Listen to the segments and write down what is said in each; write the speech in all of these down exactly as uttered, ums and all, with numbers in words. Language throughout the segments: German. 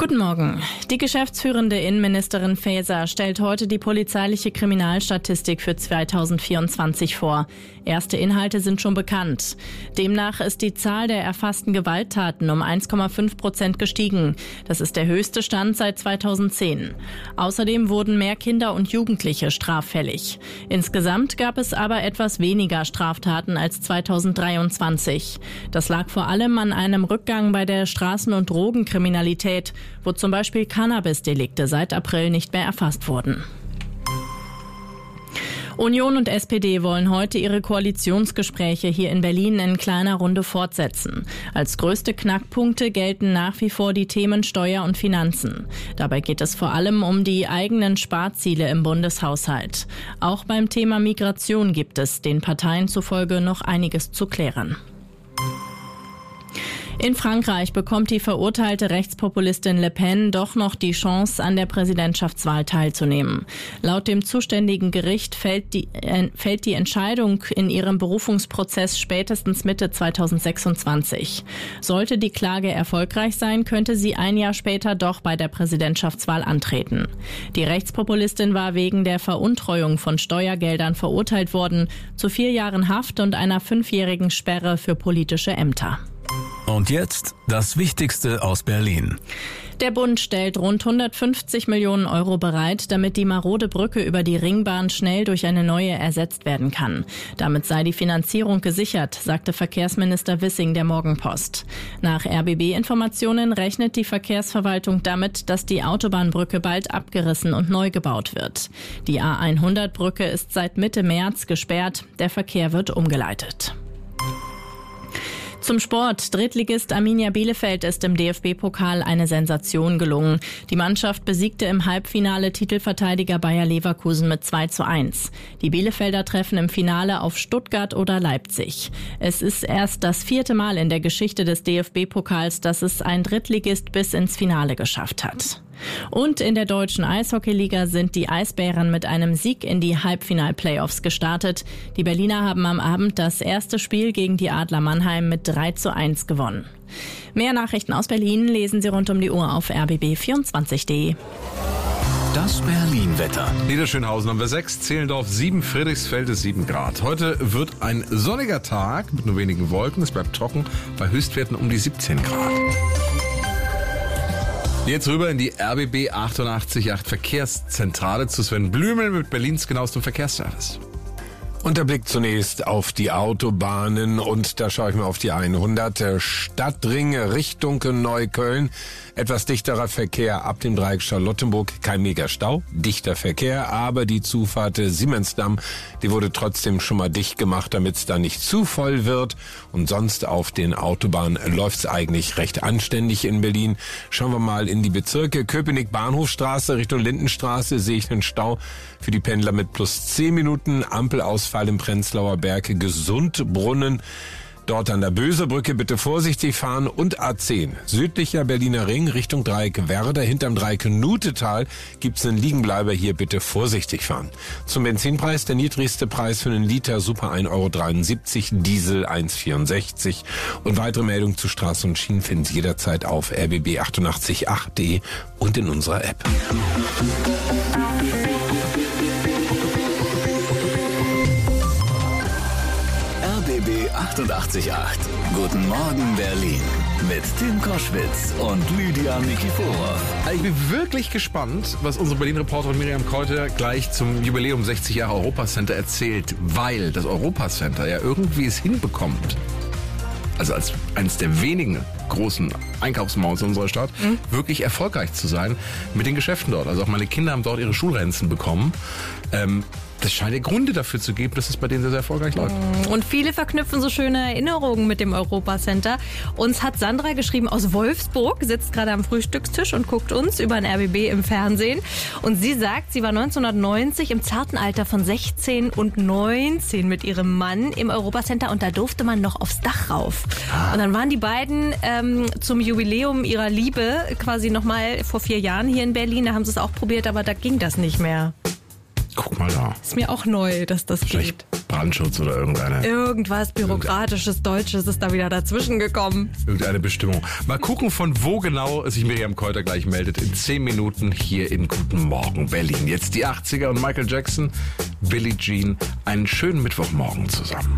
Guten Morgen. Die geschäftsführende Innenministerin Faeser stellt heute die polizeiliche Kriminalstatistik für zweitausendvierundzwanzig vor. Erste Inhalte sind schon bekannt. Demnach ist die Zahl der erfassten Gewalttaten um eins Komma fünf Prozent gestiegen. Das ist der höchste Stand seit zweitausendzehn. Außerdem wurden mehr Kinder und Jugendliche straffällig. Insgesamt gab es aber etwas weniger Straftaten als zweitausenddreiundzwanzig. Das lag vor allem an einem Rückgang bei der Straßen- und Drogenkriminalität, wo zum Beispiel Cannabis-Delikte seit April nicht mehr erfasst wurden. Union und S P D wollen heute ihre Koalitionsgespräche hier in Berlin in kleiner Runde fortsetzen. Als größte Knackpunkte gelten nach wie vor die Themen Steuer und Finanzen. Dabei geht es vor allem um die eigenen Sparziele im Bundeshaushalt. Auch beim Thema Migration gibt es den Parteien zufolge noch einiges zu klären. In Frankreich bekommt die verurteilte Rechtspopulistin Le Pen doch noch die Chance, an der Präsidentschaftswahl teilzunehmen. Laut dem zuständigen Gericht fällt die, äh, fällt die Entscheidung in ihrem Berufungsprozess spätestens Mitte zweitausendsechsundzwanzig. Sollte die Klage erfolgreich sein, könnte sie ein Jahr später doch bei der Präsidentschaftswahl antreten. Die Rechtspopulistin war wegen der Veruntreuung von Steuergeldern verurteilt worden, zu vier Jahren Haft und einer fünfjährigen Sperre für politische Ämter. Und jetzt das Wichtigste aus Berlin. Der Bund stellt rund hundertfünfzig Millionen Euro bereit, damit die marode Brücke über die Ringbahn schnell durch eine neue ersetzt werden kann. Damit sei die Finanzierung gesichert, sagte Verkehrsminister Wissing der Morgenpost. Nach R B B-Informationen rechnet die Verkehrsverwaltung damit, dass die Autobahnbrücke bald abgerissen und neu gebaut wird. Die A hundert-Brücke ist seit Mitte März gesperrt, der Verkehr wird umgeleitet. Zum Sport. Drittligist Arminia Bielefeld ist im D F B-Pokal eine Sensation gelungen. Die Mannschaft besiegte im Halbfinale Titelverteidiger Bayer Leverkusen mit zwei zu eins. Die Bielefelder treffen im Finale auf Stuttgart oder Leipzig. Es ist erst das vierte Mal in der Geschichte des D F B-Pokals, dass es ein Drittligist bis ins Finale geschafft hat. Und in der deutschen Eishockeyliga sind die Eisbären mit einem Sieg in die Halbfinal-Playoffs gestartet. Die Berliner haben am Abend das erste Spiel gegen die Adler Mannheim mit drei zu eins gewonnen. Mehr Nachrichten aus Berlin lesen Sie rund um die Uhr auf r b b vierundzwanzig punkt de. Das Berlin-Wetter. Niederschönhausen haben wir sechs, Zehlendorf sieben, Friedrichsfeld ist sieben Grad. Heute wird ein sonniger Tag mit nur wenigen Wolken. Es bleibt trocken bei Höchstwerten um die siebzehn Grad. Jetzt rüber in die R B B achtundachtzig Punkt acht Verkehrszentrale zu Sven Blümel mit Berlins genauestem Verkehrsservice. Und der Blick zunächst auf die Autobahnen und da schaue ich mal auf die hundert. Stadtring Richtung Neukölln. Etwas dichterer Verkehr ab dem Dreieck Charlottenburg. Kein Megastau, dichter Verkehr, aber die Zufahrt Siemensdamm, die wurde trotzdem schon mal dicht gemacht, damit es da nicht zu voll wird. Und sonst auf den Autobahnen läuft's eigentlich recht anständig in Berlin. Schauen wir mal in die Bezirke. Köpenick-Bahnhofstraße Richtung Lindenstraße sehe ich einen Stau für die Pendler mit plus zehn Minuten. Ampelausfall im Prenzlauer Berg, Gesundbrunnen. Dort an der Bösebrücke bitte vorsichtig fahren und A zehn. Südlicher Berliner Ring Richtung Dreieck Werder. Hinterm Dreieck Nutetal gibt's einen Liegenbleiber. Hier bitte vorsichtig fahren. Zum Benzinpreis. Der niedrigste Preis für einen Liter Super ein Euro dreiundsiebzig, Diesel eins Euro vierundsechzig. Und weitere Meldungen zu Straßen und Schienen finden Sie jederzeit auf r b b achtundachtzig punkt acht punkt de und in unserer App. R B B achtundachtzig Punkt acht. Guten Morgen Berlin mit Tim Koschwitz und Lydia Nikiforov. Ich bin wirklich gespannt, was unsere Berlin-Reporterin Miriam Kräuter gleich zum Jubiläum sechzig Jahre Europacenter erzählt, weil das Europacenter ja irgendwie es hinbekommt, also als eines der wenigen großen Einkaufsmalls unserer Stadt, mhm. wirklich erfolgreich zu sein mit den Geschäften dort. Also auch meine Kinder haben dort ihre Schulranzen bekommen. Ähm, das scheint ja Gründe dafür zu geben, dass es bei denen sehr, sehr erfolgreich läuft. Und viele verknüpfen so schöne Erinnerungen mit dem Europacenter. Uns hat Sandra geschrieben aus Wolfsburg, sitzt gerade am Frühstückstisch und guckt uns über den R B B im Fernsehen. Und sie sagt, sie war neunzehnhundertneunzig im zarten Alter von sechzehn und neunzehn mit ihrem Mann im Europacenter und da durfte man noch aufs Dach rauf. Ah. Und dann waren die beiden ähm, zum Jubiläum ihrer Liebe quasi nochmal vor vier Jahren hier in Berlin. Da haben sie es auch probiert, aber da ging das nicht mehr. Guck mal da. Ist mir auch neu, dass das Vielleicht geht. Brandschutz oder irgendeine... Irgendwas Bürokratisches, Deutsches ist da wieder dazwischen gekommen. Irgendeine Bestimmung. Mal gucken, von wo genau sich Miriam Keuter gleich meldet. In zehn Minuten hier in Guten Morgen Berlin. Jetzt die achtziger und Michael Jackson, Billie Jean. Einen schönen Mittwochmorgen zusammen.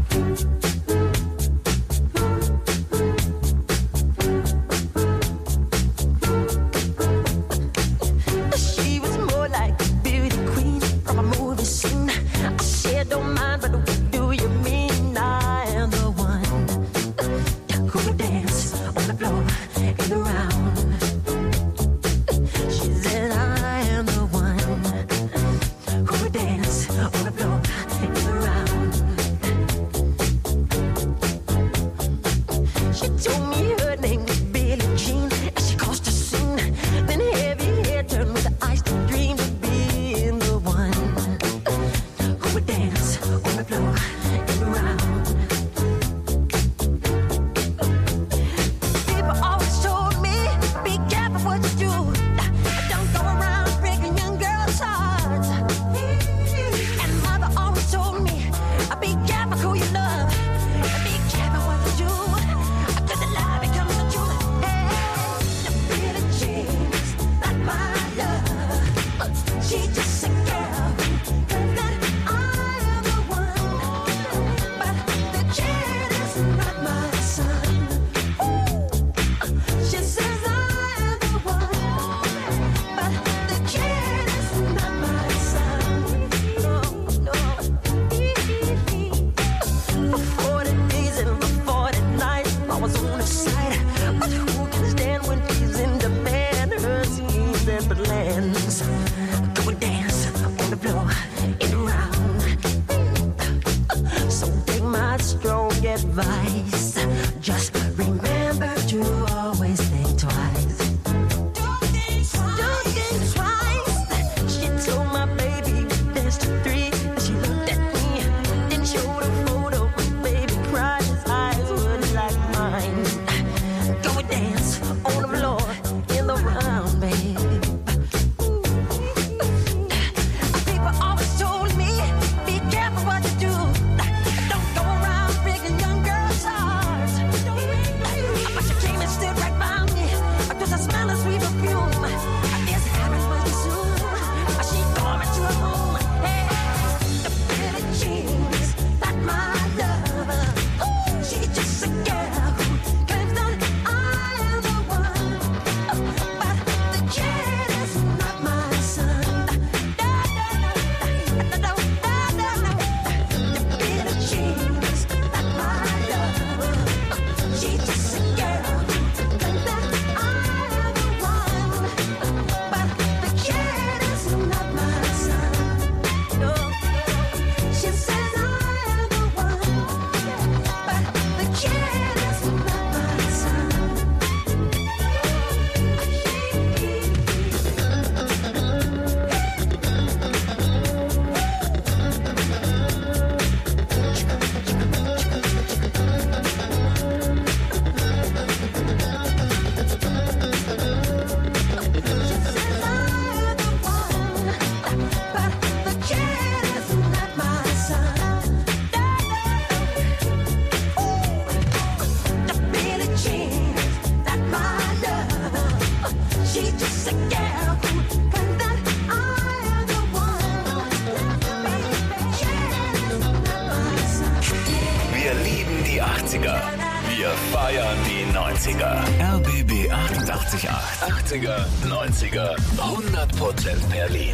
Wir feiern die neunziger. R B B achtundachtzig Komma acht. achtziger, neunziger, hundert Prozent Berlin.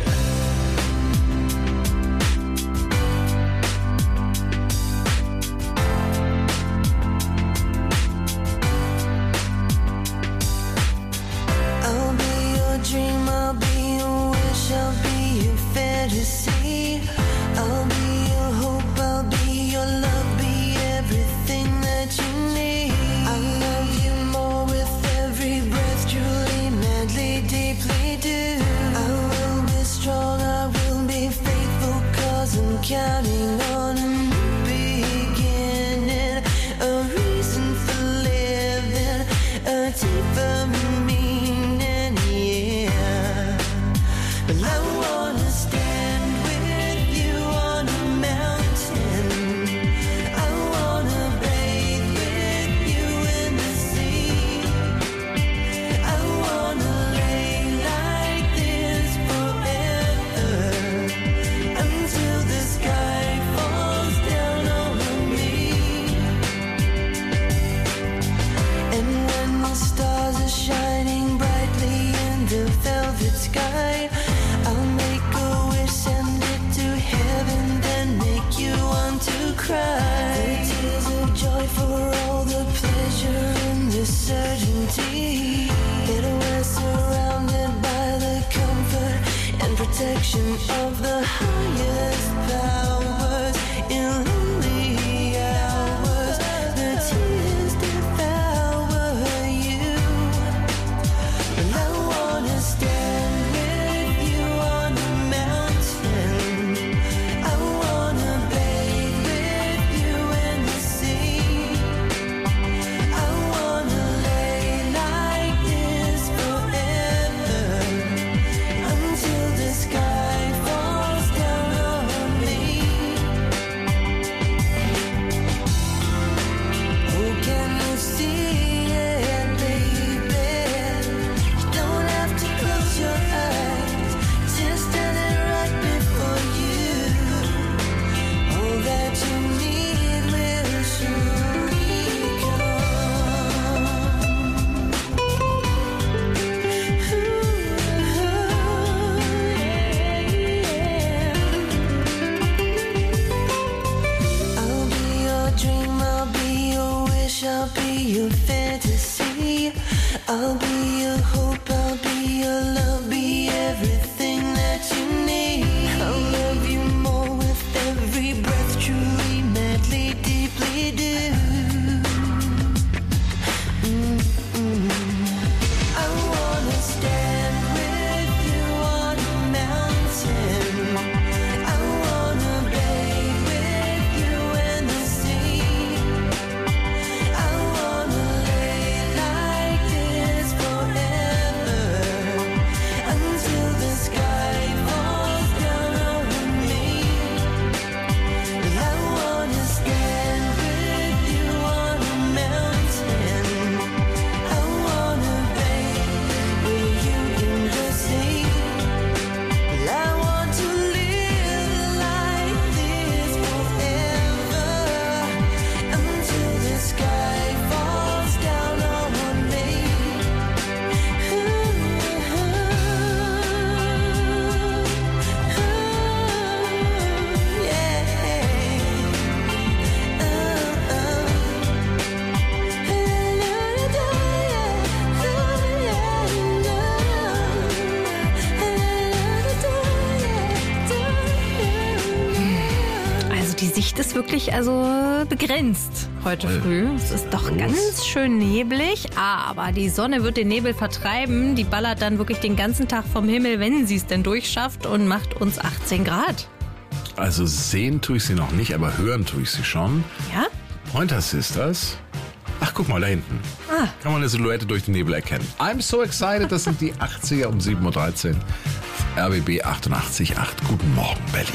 I'll be your dream, I'll be your wish, I'll be your fantasy. I'll be your hope, I'll be your love, be everything that you need. I love you more with every breath, truly, madly, deeply do. I will be strong. in the velvet sky. I'll make a wish, send it to heaven, then make you want to cry. The tears of joy for all the pleasure and the certainty that we're surrounded by the comfort and protection of the highest powers. In lonely hours, the tears devour you, and I wanna stand with you on a mountain. I wanna bathe with you in the sea. I wanna lay like this forever, until the sky falls down on me. Oh, can you see it, baby? You don't have to close your eyes, just standing right before you. All that you need will surely come. I'll be your dream, I'll be your wish, I'll be your fantasy. I'll be your hope, I'll be your love, be everything that you need. I'll love you more with every breath, truly, madly, deeply do. Mm-mm. I wanna stand with you on a mountain. I wanna bathe with you in the sea. I wanna lay like this forever, until the sky falls down on me. And I wanna stand with you on a mountain. I wanna bathe with you in the sea. Well, I want to live like this forever, until the sky falls down on me. Also die Sicht ist wirklich also begrenzt heute Voll. früh. Es ist doch ganz schön neblig, aber die Sonne wird den Nebel vertreiben. Die ballert dann wirklich den ganzen Tag vom Himmel, wenn sie es denn durchschafft, und macht uns achtzehn Grad. Also sehen tue ich sie noch nicht, aber hören tue ich sie schon. Ja? Pointer Sisters. Ach, guck mal, da hinten. Ah. Kann man eine Silhouette durch den Nebel erkennen. I'm so excited, das sind die achtziger um sieben Uhr dreizehn. R B B achtundachtzig Komma acht. Guten Morgen, Berlin.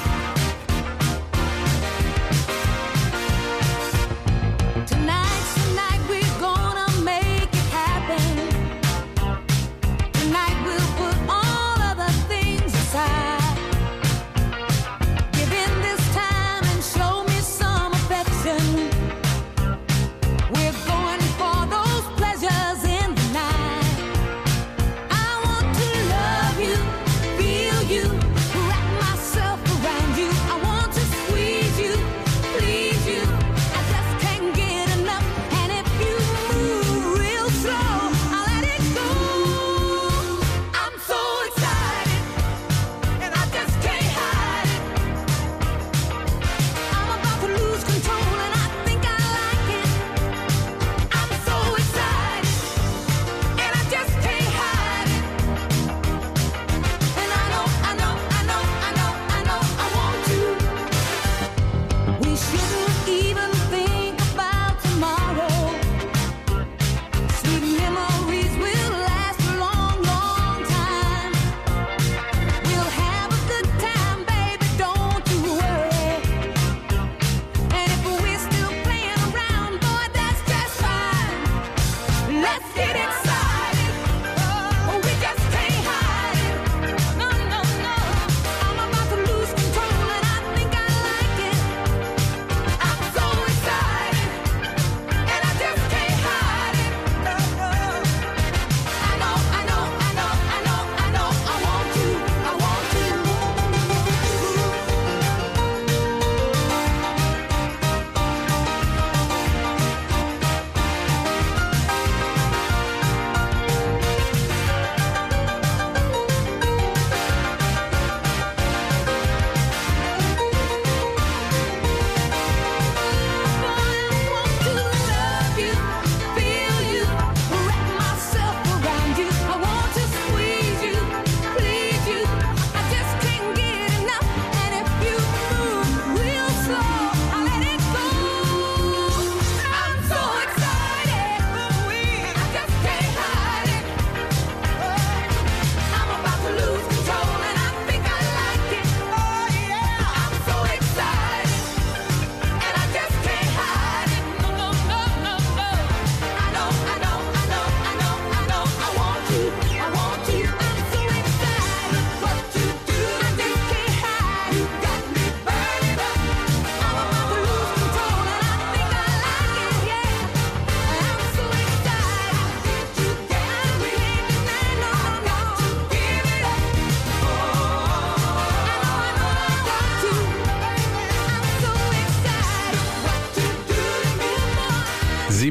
Tonight's the night we're gonna make it happen. Tonight we'll put all other things aside. Give in this time and show me some affection. We're going for those pleasures in the night. I want to love you, feel you, wrap myself around you.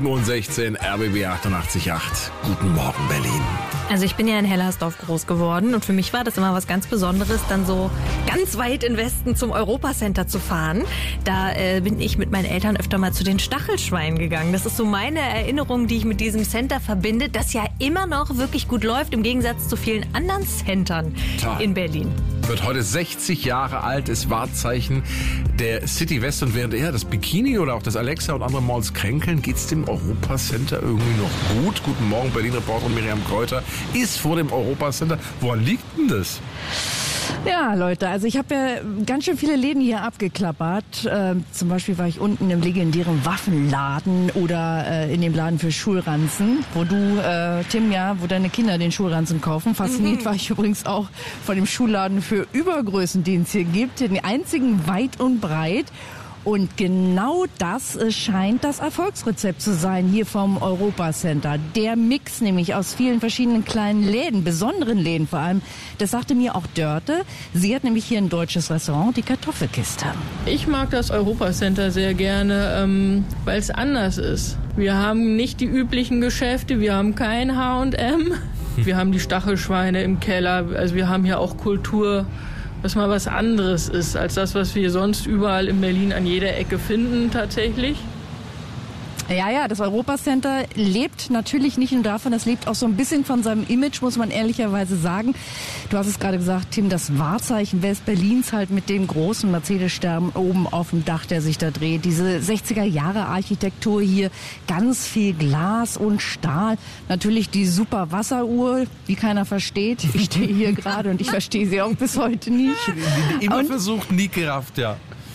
sieben Uhr sechzehn, R B B achtundachtzig Komma acht. Guten Morgen, Berlin. Also ich bin ja in Hellersdorf groß geworden und für mich war das immer was ganz Besonderes, dann so ganz weit in Westen zum Europacenter zu fahren. Da äh, bin ich mit meinen Eltern öfter mal zu den Stachelschweinen gegangen. Das ist so meine Erinnerung, die ich mit diesem Center verbinde, das ja immer noch wirklich gut läuft, im Gegensatz zu vielen anderen Centern Toll. in Berlin. Wird heute sechzig Jahre alt, ist Wahrzeichen der City West. Und während er das Bikini oder auch das Alexa und andere Malls kränkeln, geht's dem Europacenter irgendwie noch gut. Guten Morgen, Berlin-Reporterin Miriam Kräuter ist vor dem Europacenter. Woran liegt denn das? Ja, Leute, also ich habe ja ganz schön viele Läden hier abgeklappert. Äh, zum Beispiel war ich unten im legendären Waffenladen oder äh, in dem Laden für Schulranzen, wo du, äh, Tim, ja, wo deine Kinder den Schulranzen kaufen. Fasziniert mhm. war ich übrigens auch von dem Schulladen für Übergrößen, den es hier gibt. Den einzigen weit und breit. Und genau das scheint das Erfolgsrezept zu sein hier vom Europacenter. Der Mix nämlich aus vielen verschiedenen kleinen Läden, besonderen Läden vor allem. Das sagte mir auch Dörte. Sie hat nämlich hier ein deutsches Restaurant, die Kartoffelkiste. Ich mag das Europacenter sehr gerne, ähm, weil es anders ist. Wir haben nicht die üblichen Geschäfte, wir haben kein H und M. Wir haben die Stachelschweine im Keller, also wir haben hier auch Kultur, was mal was anderes ist als das, was wir sonst überall in Berlin an jeder Ecke finden tatsächlich. Ja, ja, das Europacenter lebt natürlich nicht nur davon, es lebt auch so ein bisschen von seinem Image, muss man ehrlicherweise sagen. Du hast es gerade gesagt, Tim, das Wahrzeichen West-Berlins halt mit dem großen Mercedes-Stern oben auf dem Dach, der sich da dreht. Diese sechziger-Jahre-Architektur hier, ganz viel Glas und Stahl. Natürlich die super Wasseruhr, die keiner versteht. Ich stehe hier gerade und ich verstehe sie auch bis heute nicht. Immer und versucht, nie gerafft, ja.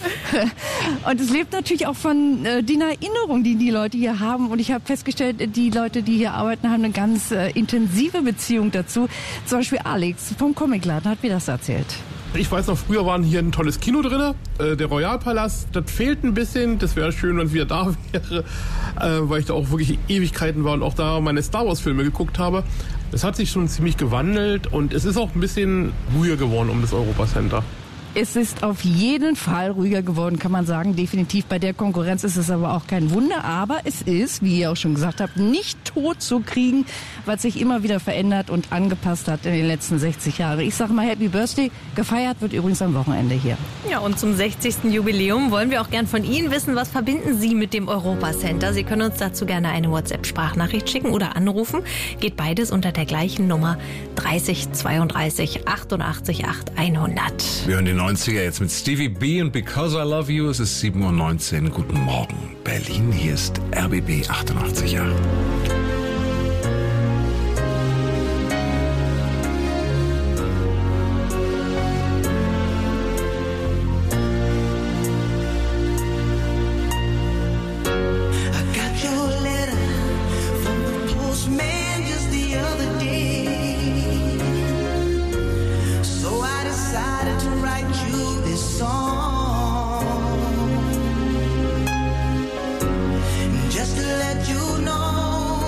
Und es lebt natürlich auch von äh, den Erinnerungen, die die Leute hier haben. Und ich habe festgestellt, die Leute, die hier arbeiten, haben eine ganz äh, intensive Beziehung dazu. Zum Beispiel Alex vom Comicladen hat mir das erzählt. Ich weiß noch, früher war hier ein tolles Kino drin, äh, der Royalpalast. Das fehlt ein bisschen. Das wäre schön, wenn es wieder da wäre, äh, weil ich da auch wirklich Ewigkeiten war und auch da meine Star Wars Filme geguckt habe. Es hat sich schon ziemlich gewandelt und es ist auch ein bisschen ruhiger geworden um das Europacenter. Es ist auf jeden Fall ruhiger geworden, kann man sagen. Definitiv bei der Konkurrenz ist es aber auch kein Wunder. Aber es ist, wie ihr auch schon gesagt habt, nicht tot zu kriegen, weil es sich immer wieder verändert und angepasst hat in den letzten sechzig Jahren. Ich sage mal Happy Birthday. Gefeiert wird übrigens am Wochenende hier. Ja, und zum sechzigsten Jubiläum wollen wir auch gern von Ihnen wissen, was verbinden Sie mit dem Europacenter? Sie können uns dazu gerne eine WhatsApp-Sprachnachricht schicken oder anrufen. Geht beides unter der gleichen Nummer dreißig zweiunddreißig achtundachtzig acht hundert. Wir hören die neunziger jetzt mit Stevie B und Because I Love You. Es ist sieben Uhr neunzehn. Guten Morgen, Berlin. Hier ist R B B achtundachtzig Komma acht. Just to let you know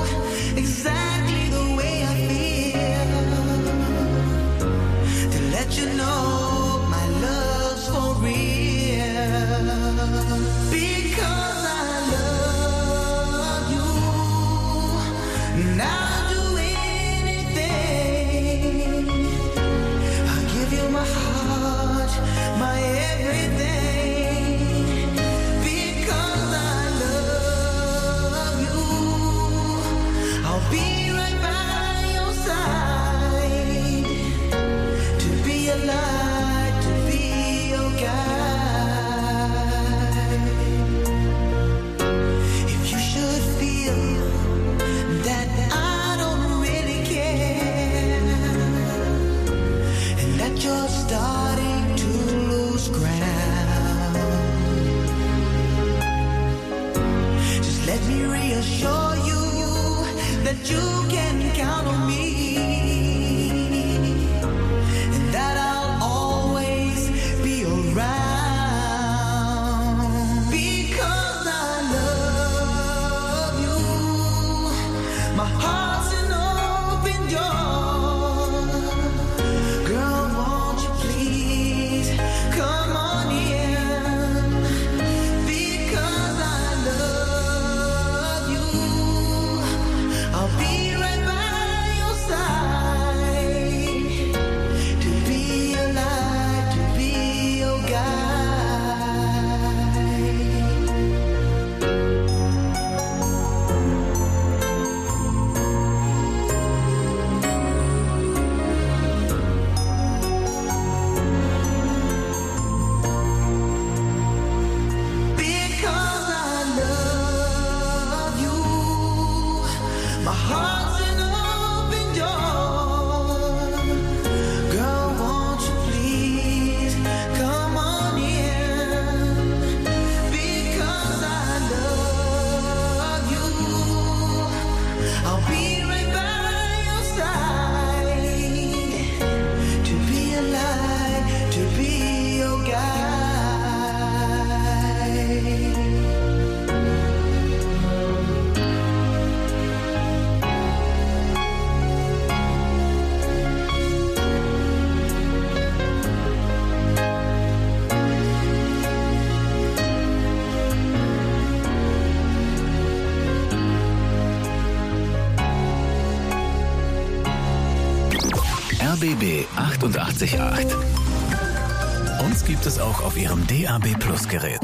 R B B achtundachtzig Komma acht. Uns gibt es auch auf Ihrem D A B Plus Gerät.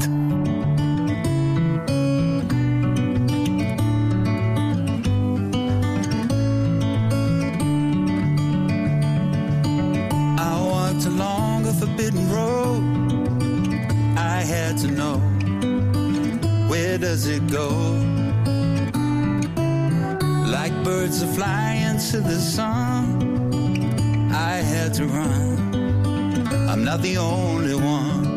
I walked along a forbidden road. I had to know, where does it go? Like birds are flying to the sun, I had to run. I'm not the only one.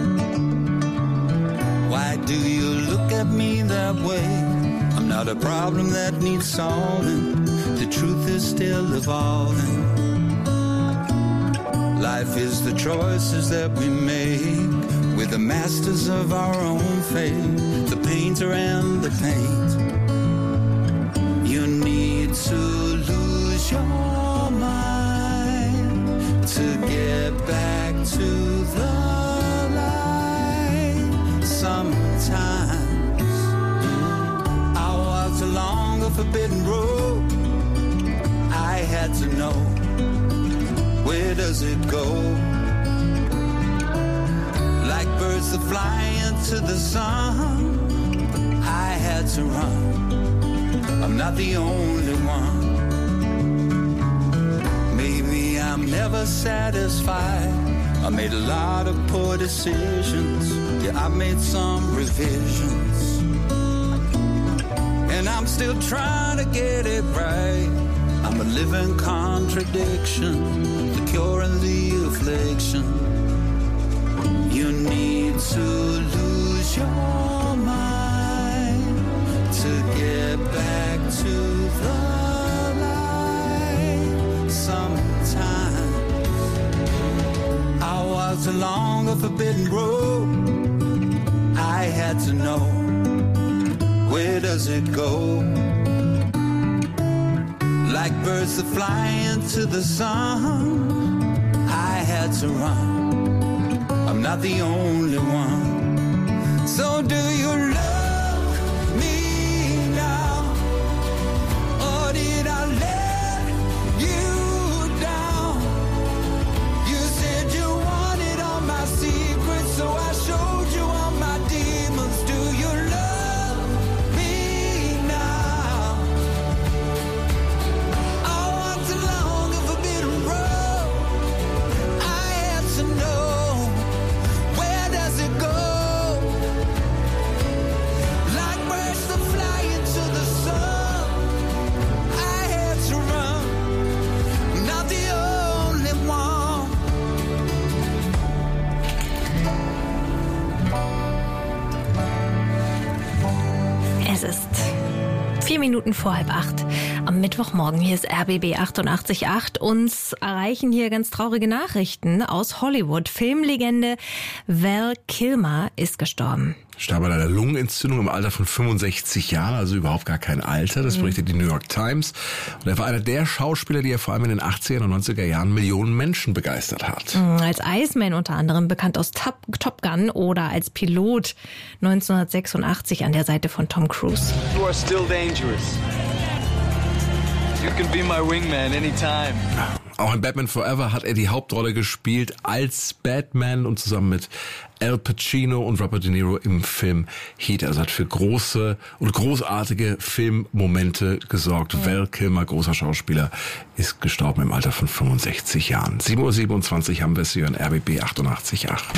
Why do you look at me that way? I'm not a problem that needs solving. The truth is still evolving. Life is the choices that we make. We're the masters of our own fate. The painter and the paint. You need to lose your mind to get back to the light. Sometimes I walked along a forbidden road. I had to know, where does it go? Like birds that fly into the sun, I had to run. I'm not the only one. Maybe I'm never satisfied. I made a lot of poor decisions. Yeah, I made some revisions. And I'm still trying to get it right. I'm a living contradiction, the cure and the affliction. You need to lose your mind to get back to the light. Sometimes I walked along a forbidden road. I had to know, where does it go? Like birds that fly into the sun, I had to run. I'm not the only one. So do you love me now? Or did I let you down? You said you wanted all my secrets, so I showed you all my demons. Do you love me now? I walked along a forbidden road. I had to know, where does it go? Like birds that fly into the sun, I had to run. I'm not the only one. Es ist vier Minuten vor halb acht am Mittwochmorgen. Hier ist R B B achtundachtzig Komma acht. Uns erreichen hier ganz traurige Nachrichten aus Hollywood. Filmlegende Val Kilmer ist gestorben. Starb an einer Lungenentzündung im Alter von fünfundsechzig Jahren, also überhaupt gar kein Alter. Das berichtet die New York Times. Und er war einer der Schauspieler, die er vor allem in den achtziger und neunziger Jahren Millionen Menschen begeistert hat. Als Iceman unter anderem, bekannt aus Top, Top Gun, oder als Pilot neunzehnhundertsechsundachtzig an der Seite von Tom Cruise. You are still dangerous. You can be my wingman anytime. Auch in Batman Forever hat er die Hauptrolle gespielt als Batman und zusammen mit Al Pacino und Robert De Niro im Film Heat. Also hat für große und großartige Filmmomente gesorgt. Ja. Val Kilmer, großer Schauspieler, ist gestorben im Alter von fünfundsechzig Jahren. sieben Uhr siebenundzwanzig haben wir es hier in R B B achtundachtzig Komma acht.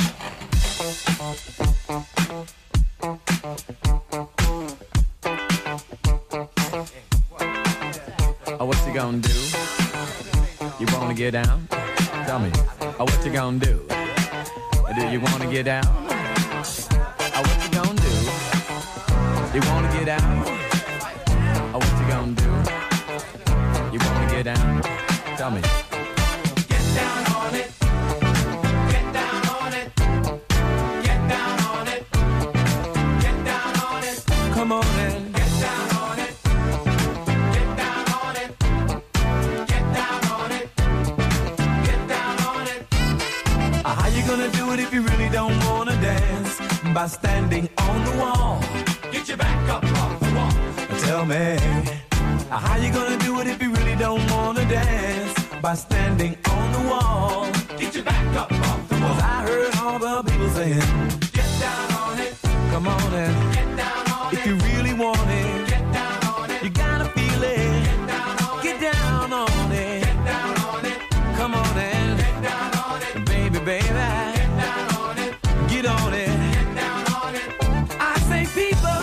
Oh, what's he gonna do? You wanna get down? Tell me. Oh, what you gonna do? Do you wanna get down? Oh, what you gonna do? You wanna get down? Oh, what you gonna do? You wanna get down? Tell me. Get down on it. Get down on it. Get down on it. Get down on it. Come on in. Get down on it. Get down on it. Get down on it. Get down on it. Uh, how you gonna do it if you really don't wanna dance? By standing on the wall. Get your back up off the wall. Tell me, uh, how you gonna do it if you really don't wanna dance? By standing on the wall. Get your back up off the wall. 'Cause I heard all the people saying, get down on it. Come on and get down on it. If you really want it, get down on it. You gotta feel it. Get down on it. Get down on it. Get down on it. Come on and get down on it. Baby, baby. Get down on it. Get on it. Get down on it. I say people,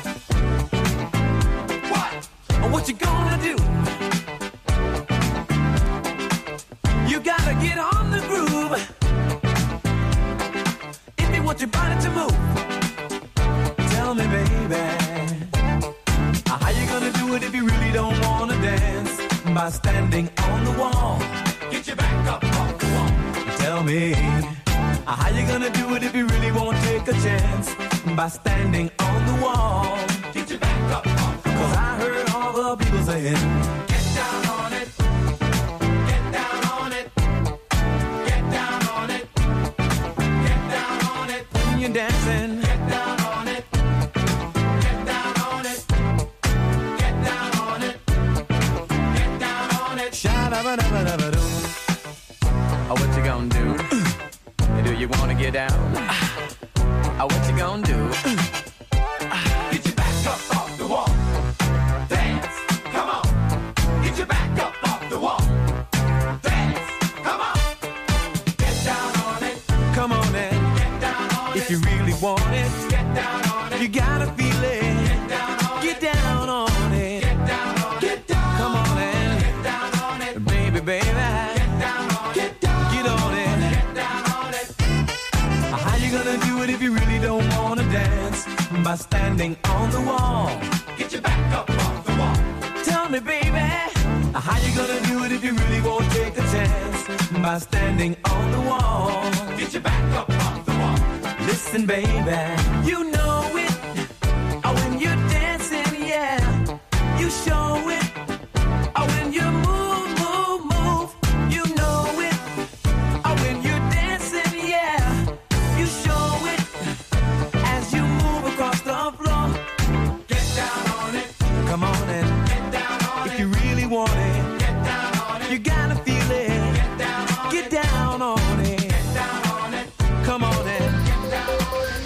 what? What you gonna do? You gotta get on the groove if you want your body to move. Tell me, baby, how you gonna do it if you really don't wanna dance? By standing on the wall. Get your back up off the wall. Tell me, how you gonna do it if you really won't take a chance? By standing on the wall. Get your back up off the wall. 'Cause I heard all the people saying, get down on it. Get down on it. Get down on it. Get down on it. When you're dancing, get down on it. Get down on it. Get down on it. Get down on it. Sha-da-ba-da-ba-da-ba-doo. Oh, what you gonna do? Do you wanna get down? Oh, what you gonna do? Get your back up off the wall. Dance, come on. Get your back up off the wall. Dance, come on. Get down on it. Come on and Get down on if you really want it, Get down on it. you gotta feel it. Get down on Get down on it. Get down on it. Get down. Come on and Get down on it. baby, baby. Get down on it. Get down. Get on it. Get down on it. How you gonna do it if you really don't wanna dance? By standing on the wall. Get your back up off the wall. Tell me, baby, how you gonna do it if you really won't take a chance? By standing on the wall. Get your back up off the wall. Listen, baby, you know it. Oh, when you're dancing, yeah, you show it. Oh, when you move, move, move, you know it. Oh, when you're dancing, yeah, you show it. As you move across the floor, Get down on it. come on and Get down on if it. you really want it, Get down on it. you gotta feel it. Get down on it. Get down on it. Get down on it. Come on and Get down on it.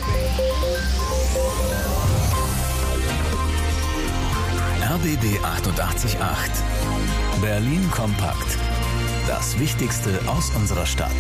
R B B achtundachtzig Komma acht. Berlin kompakt. Das Wichtigste aus unserer Stadt.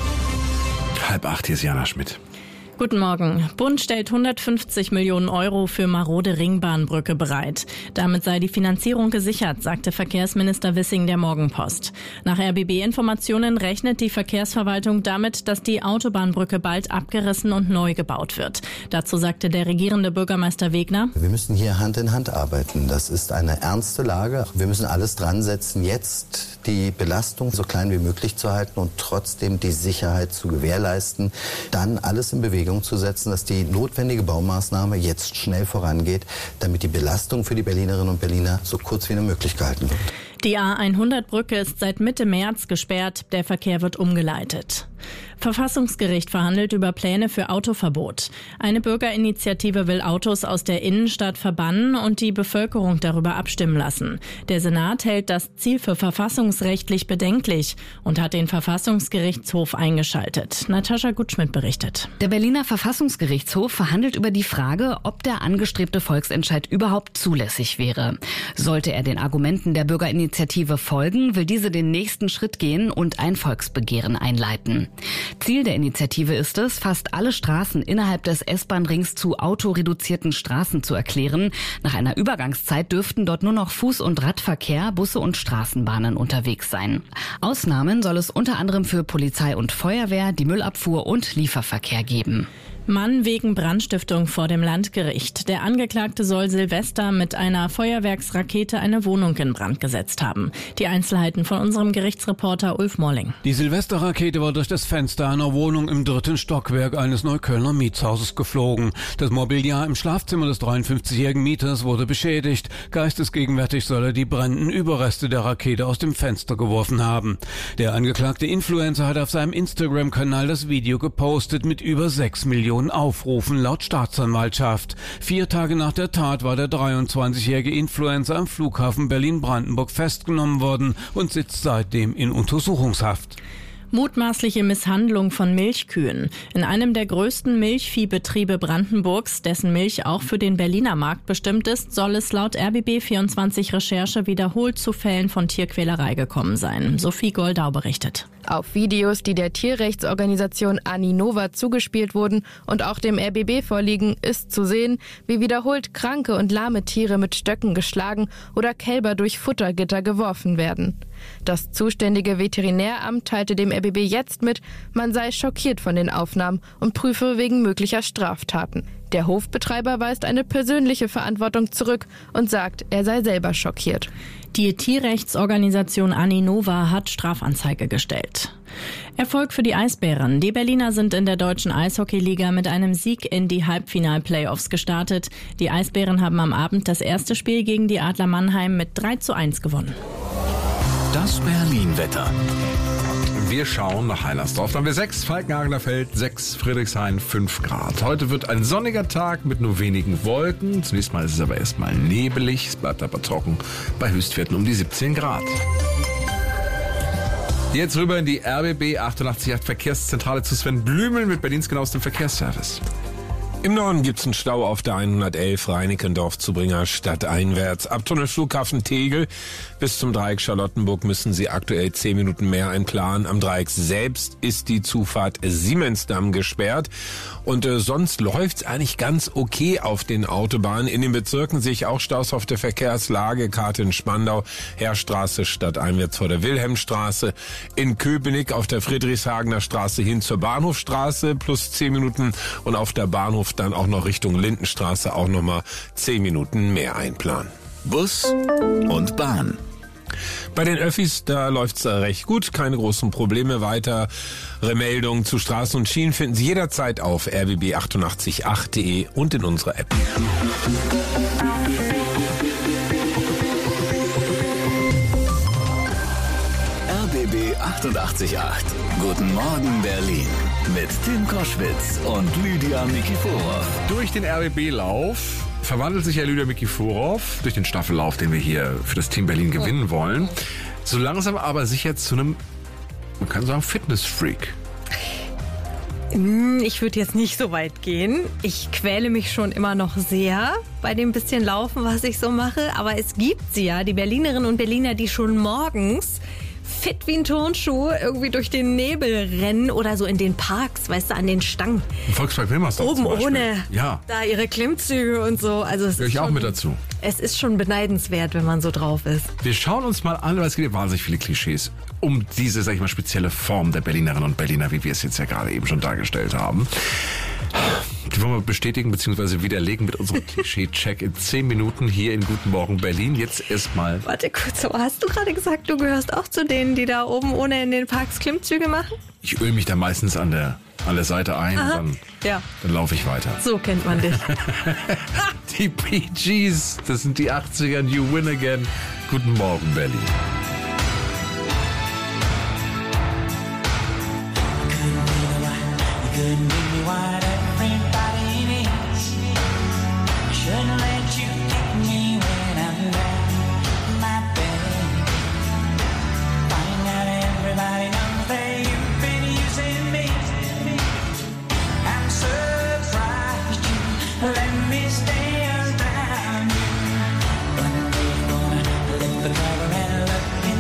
Halb acht, hier ist Jana Schmidt. Guten Morgen. Bund stellt hundertfünfzig Millionen Euro für marode Ringbahnbrücke bereit. Damit sei die Finanzierung gesichert, sagte Verkehrsminister Wissing der Morgenpost. Nach R B B-Informationen rechnet die Verkehrsverwaltung damit, dass die Autobahnbrücke bald abgerissen und neu gebaut wird. Dazu sagte der regierende Bürgermeister Wegner: Wir müssen hier Hand in Hand arbeiten. Das ist eine ernste Lage. Wir müssen alles dran setzen, jetzt die Belastung so klein wie möglich zu halten und trotzdem die Sicherheit zu gewährleisten. Dann alles in Bewegung zu setzen, dass die notwendige Baumaßnahme jetzt schnell vorangeht, damit die Belastung für die Berlinerinnen und Berliner so kurz wie nur möglich gehalten wird. Die A hundert-Brücke ist seit Mitte März gesperrt, der Verkehr wird umgeleitet. Verfassungsgericht verhandelt über Pläne für Autoverbot. Eine Bürgerinitiative will Autos aus der Innenstadt verbannen und die Bevölkerung darüber abstimmen lassen. Der Senat hält das Ziel für verfassungsrechtlich bedenklich und hat den Verfassungsgerichtshof eingeschaltet. Natascha Gutschmidt berichtet. Der Berliner Verfassungsgerichtshof verhandelt über die Frage, ob der angestrebte Volksentscheid überhaupt zulässig wäre. Sollte er den Argumenten der Bürgerinitiative folgen, will diese den nächsten Schritt gehen und ein Volksbegehren einleiten. Ziel der Initiative ist es, fast alle Straßen innerhalb des S-Bahn-Rings zu autoreduzierten Straßen zu erklären. Nach einer Übergangszeit dürften dort nur noch Fuß- und Radverkehr, Busse und Straßenbahnen unterwegs sein. Ausnahmen soll es unter anderem für Polizei und Feuerwehr, die Müllabfuhr und Lieferverkehr geben. Mann wegen Brandstiftung vor dem Landgericht. Der Angeklagte soll Silvester mit einer Feuerwerksrakete eine Wohnung in Brand gesetzt haben. Die Einzelheiten von unserem Gerichtsreporter Ulf Morling. Die Silvesterrakete war durch das Fenster einer Wohnung im dritten Stockwerk eines Neuköllner Mietshauses geflogen. Das Mobiliar im Schlafzimmer des dreiundfünfzigjährigen Mieters wurde beschädigt. Geistesgegenwärtig soll er die brennenden Überreste der Rakete aus dem Fenster geworfen haben. Der angeklagte Influencer hat auf seinem Instagram-Kanal das Video gepostet mit über sechs Millionen Reaktionen aufrufen, laut Staatsanwaltschaft. Vier Tage nach der Tat war der dreiundzwanzigjährige Influencer am Flughafen Berlin-Brandenburg festgenommen worden und sitzt seitdem in Untersuchungshaft. Mutmaßliche Misshandlung von Milchkühen. In einem der größten Milchviehbetriebe Brandenburgs, dessen Milch auch für den Berliner Markt bestimmt ist, soll es laut R B B vierundzwanzig Recherche wiederholt zu Fällen von Tierquälerei gekommen sein. Sophie Goldau berichtet. Auf Videos, die der Tierrechtsorganisation Aninova zugespielt wurden und auch dem R B B vorliegen, ist zu sehen, wie wiederholt kranke und lahme Tiere mit Stöcken geschlagen oder Kälber durch Futtergitter geworfen werden. Das zuständige Veterinäramt teilte dem R B B jetzt mit, man sei schockiert von den Aufnahmen und prüfe wegen möglicher Straftaten. Der Hofbetreiber weist eine persönliche Verantwortung zurück und sagt, er sei selber schockiert. Die Tierrechtsorganisation Aninova hat Strafanzeige gestellt. Erfolg für die Eisbären. Die Berliner sind in der deutschen Eishockeyliga mit einem Sieg in die Halbfinal-Playoffs gestartet. Die Eisbären haben am Abend das erste Spiel gegen die Adler Mannheim mit drei zu eins gewonnen. Das Berlin-Wetter. Wir schauen nach Heilersdorf. Da haben wir sechs, Falkenhagenerfeld sechs, Friedrichshain fünf Grad. Heute wird ein sonniger Tag mit nur wenigen Wolken. Zunächst mal ist es aber erstmal nebelig. Es bleibt aber trocken bei Höchstwerten um die siebzehn Grad. Jetzt rüber in die R B B achtundachtzig Komma acht Verkehrszentrale zu Sven Blümel mit Berlins genauestem Verkehrsservice. Im Norden gibt's einen Stau auf der hundertelf Reinickendorf zu Bringer stadteinwärts. Ab Tunnel Flughafen Tegel bis zum Dreieck Charlottenburg müssen Sie aktuell zehn Minuten mehr einplanen. Am Dreieck selbst ist die Zufahrt Siemensdamm gesperrt. Und äh, sonst läuft's eigentlich ganz okay auf den Autobahnen. In den Bezirken sehe ich auch Staus auf der Verkehrslage. Karte in Spandau, Heerstraße stadteinwärts vor der Wilhelmstraße. In Köpenick auf der Friedrichshagener Straße hin zur Bahnhofstraße plus zehn Minuten. Und auf der Bahnhof dann auch noch Richtung Lindenstraße auch nochmal zehn Minuten mehr einplanen. Bus und Bahn. Bei den Öffis, da läuft's recht gut, keine großen Probleme. Weitere Meldungen zu Straßen und Schienen finden Sie jederzeit auf r b b achtundachtzig Komma acht punkt de und in unserer App. R B B achtundachtzig Komma acht. Guten Morgen Berlin. Mit Tim Koschwitz und Lydia Nikiforov. Durch den R B B-Lauf verwandelt sich ja Lydia Nikiforov, durch den Staffellauf, den wir hier für das Team Berlin gewinnen wollen, so langsam aber sicher zu einem, man kann sagen, Fitnessfreak. Ich würde jetzt nicht so weit gehen. Ich quäle mich schon immer noch sehr bei dem bisschen Laufen, was ich so mache. Aber es gibt sie ja, die Berlinerinnen und Berliner, die schon morgens fit wie ein Turnschuh irgendwie durch den Nebel rennen oder so in den Parks, weißt du, an den Stangen. Im Volkspark Wilmersdorf oben zum Beispiel. Ohne ja. da ihre Klimmzüge und so. Also es Hör ist ich auch schon, mit dazu. Es ist schon beneidenswert, wenn man so drauf ist. Wir schauen uns mal an, weil es gibt ja wahnsinnig viele Klischees um diese, sag ich mal, spezielle Form der Berlinerinnen und Berliner, wie wir es jetzt ja gerade eben schon dargestellt haben. Die wollen wir bestätigen bzw. widerlegen mit unserem Klischee-Check in zehn Minuten hier in Guten Morgen Berlin. Jetzt erstmal. Warte kurz, aber hast du gerade gesagt, du gehörst auch zu denen, die da oben ohne in den Parks Klimmzüge machen? Ich öle mich da meistens an der, an der Seite ein Aha. und dann, ja. dann laufe ich weiter. So kennt man dich. Die Bee Gees, das sind die achtziger, You Win Again. Guten Morgen Berlin. The cover and look in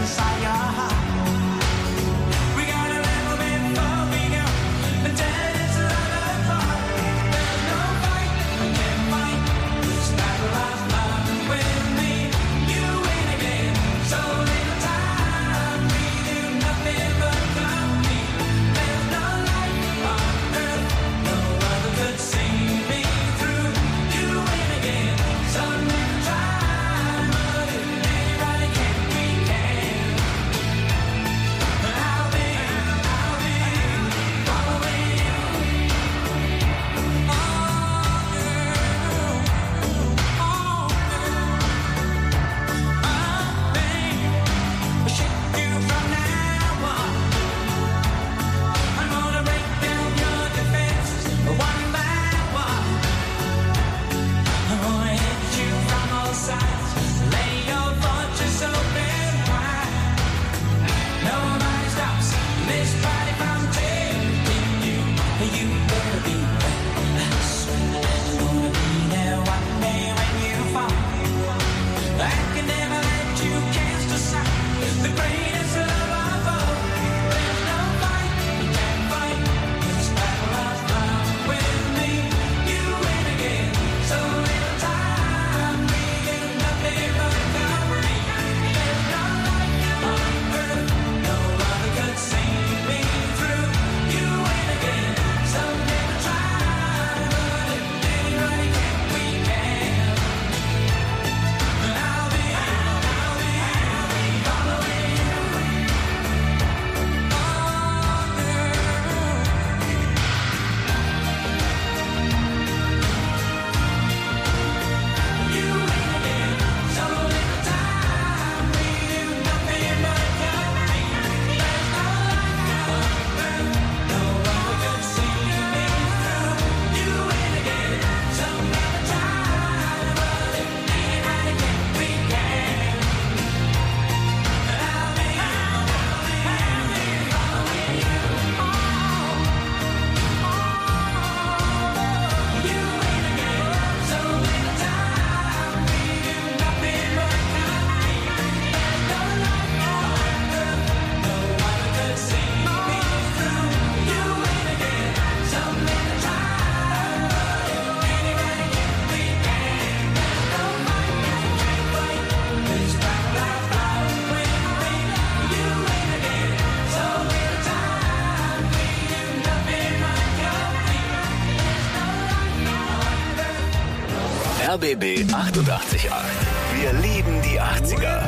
R B B achtundachtzig Komma acht. Wir lieben die achtziger.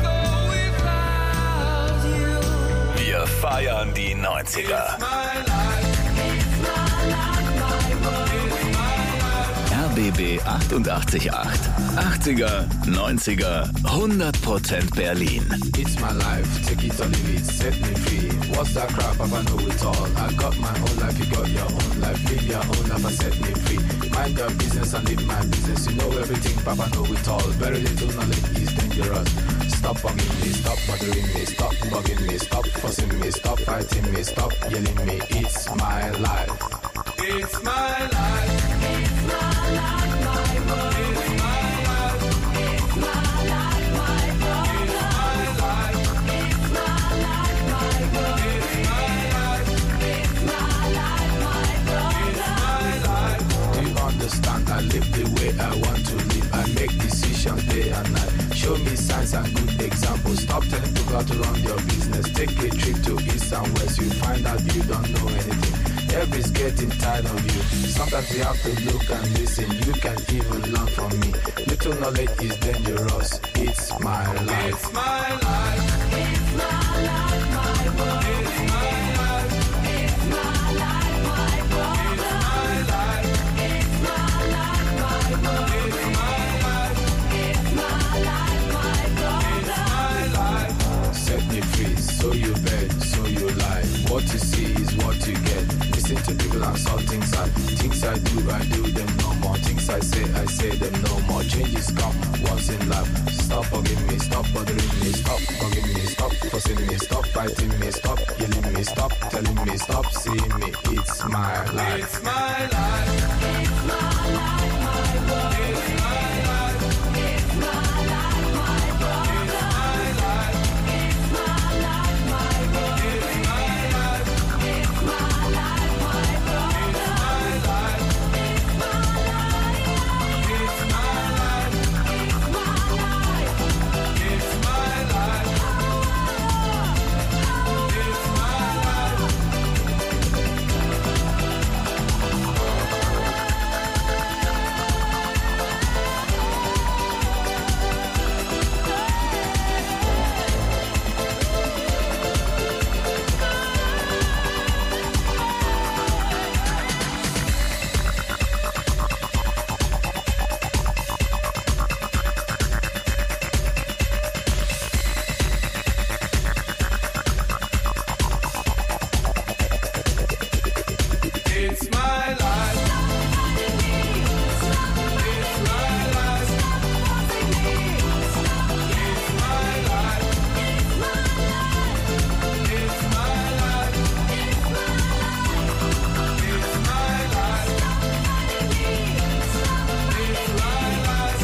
Wir feiern die neunziger. R B B achtundachtzig Komma acht. achtziger, neunziger, hundert Prozent Berlin. It's my life, take it or leave it, set me free. What's that crap, I know it all. I got my own life, you got your own life. Live your own life and set me free. Mind your business and live my business. You know everything, Papa know it all. Very little knowledge is dangerous. Stop bugging me, stop bothering me, stop bugging me, stop fussing me, stop fighting me, stop yelling me. It's my life. It's my life. It's my life, my world. It's my life. It's my life, my world. It's my life. It's my life, my world. It's my life. It's my life, my world. It's my life. Do you understand? I live the way I want to live. I make decisions day and night. Show me signs and good examples. Stop telling people to run your business. Take a trip to east and west. You find out you don't know anything. Everybody's getting tired of you. Sometimes you have to look and listen. You can even learn from me. Little knowledge is dangerous. It's my life. It's my life. It's my life, my world. It's my life. It's my life, my world. It's my life. It's my life, my world. It's my life. It's my life, my world. It's my life. Set me free, so you bet, so you lie. What you see is what you get. Listen to people and saw things I things I do, I do them no more. Things I say, I say them no more. Changes come once in life. Stop bugging me, stop bothering me, stop bugging me, stop fussing me, stop fighting me, stop yelling me, stop telling me, stop seeing me. It's my life. It's my life. It's my life, my world. It's my life. It's my life, my world. It's my life. It's my life, my world. It's my life. It's my life, my world. It's my life. It's my life. It's my life. It's my life. It's my life. It's my life. It's my life. It's my life. It's my life. It's my life. It's my life. It's my life.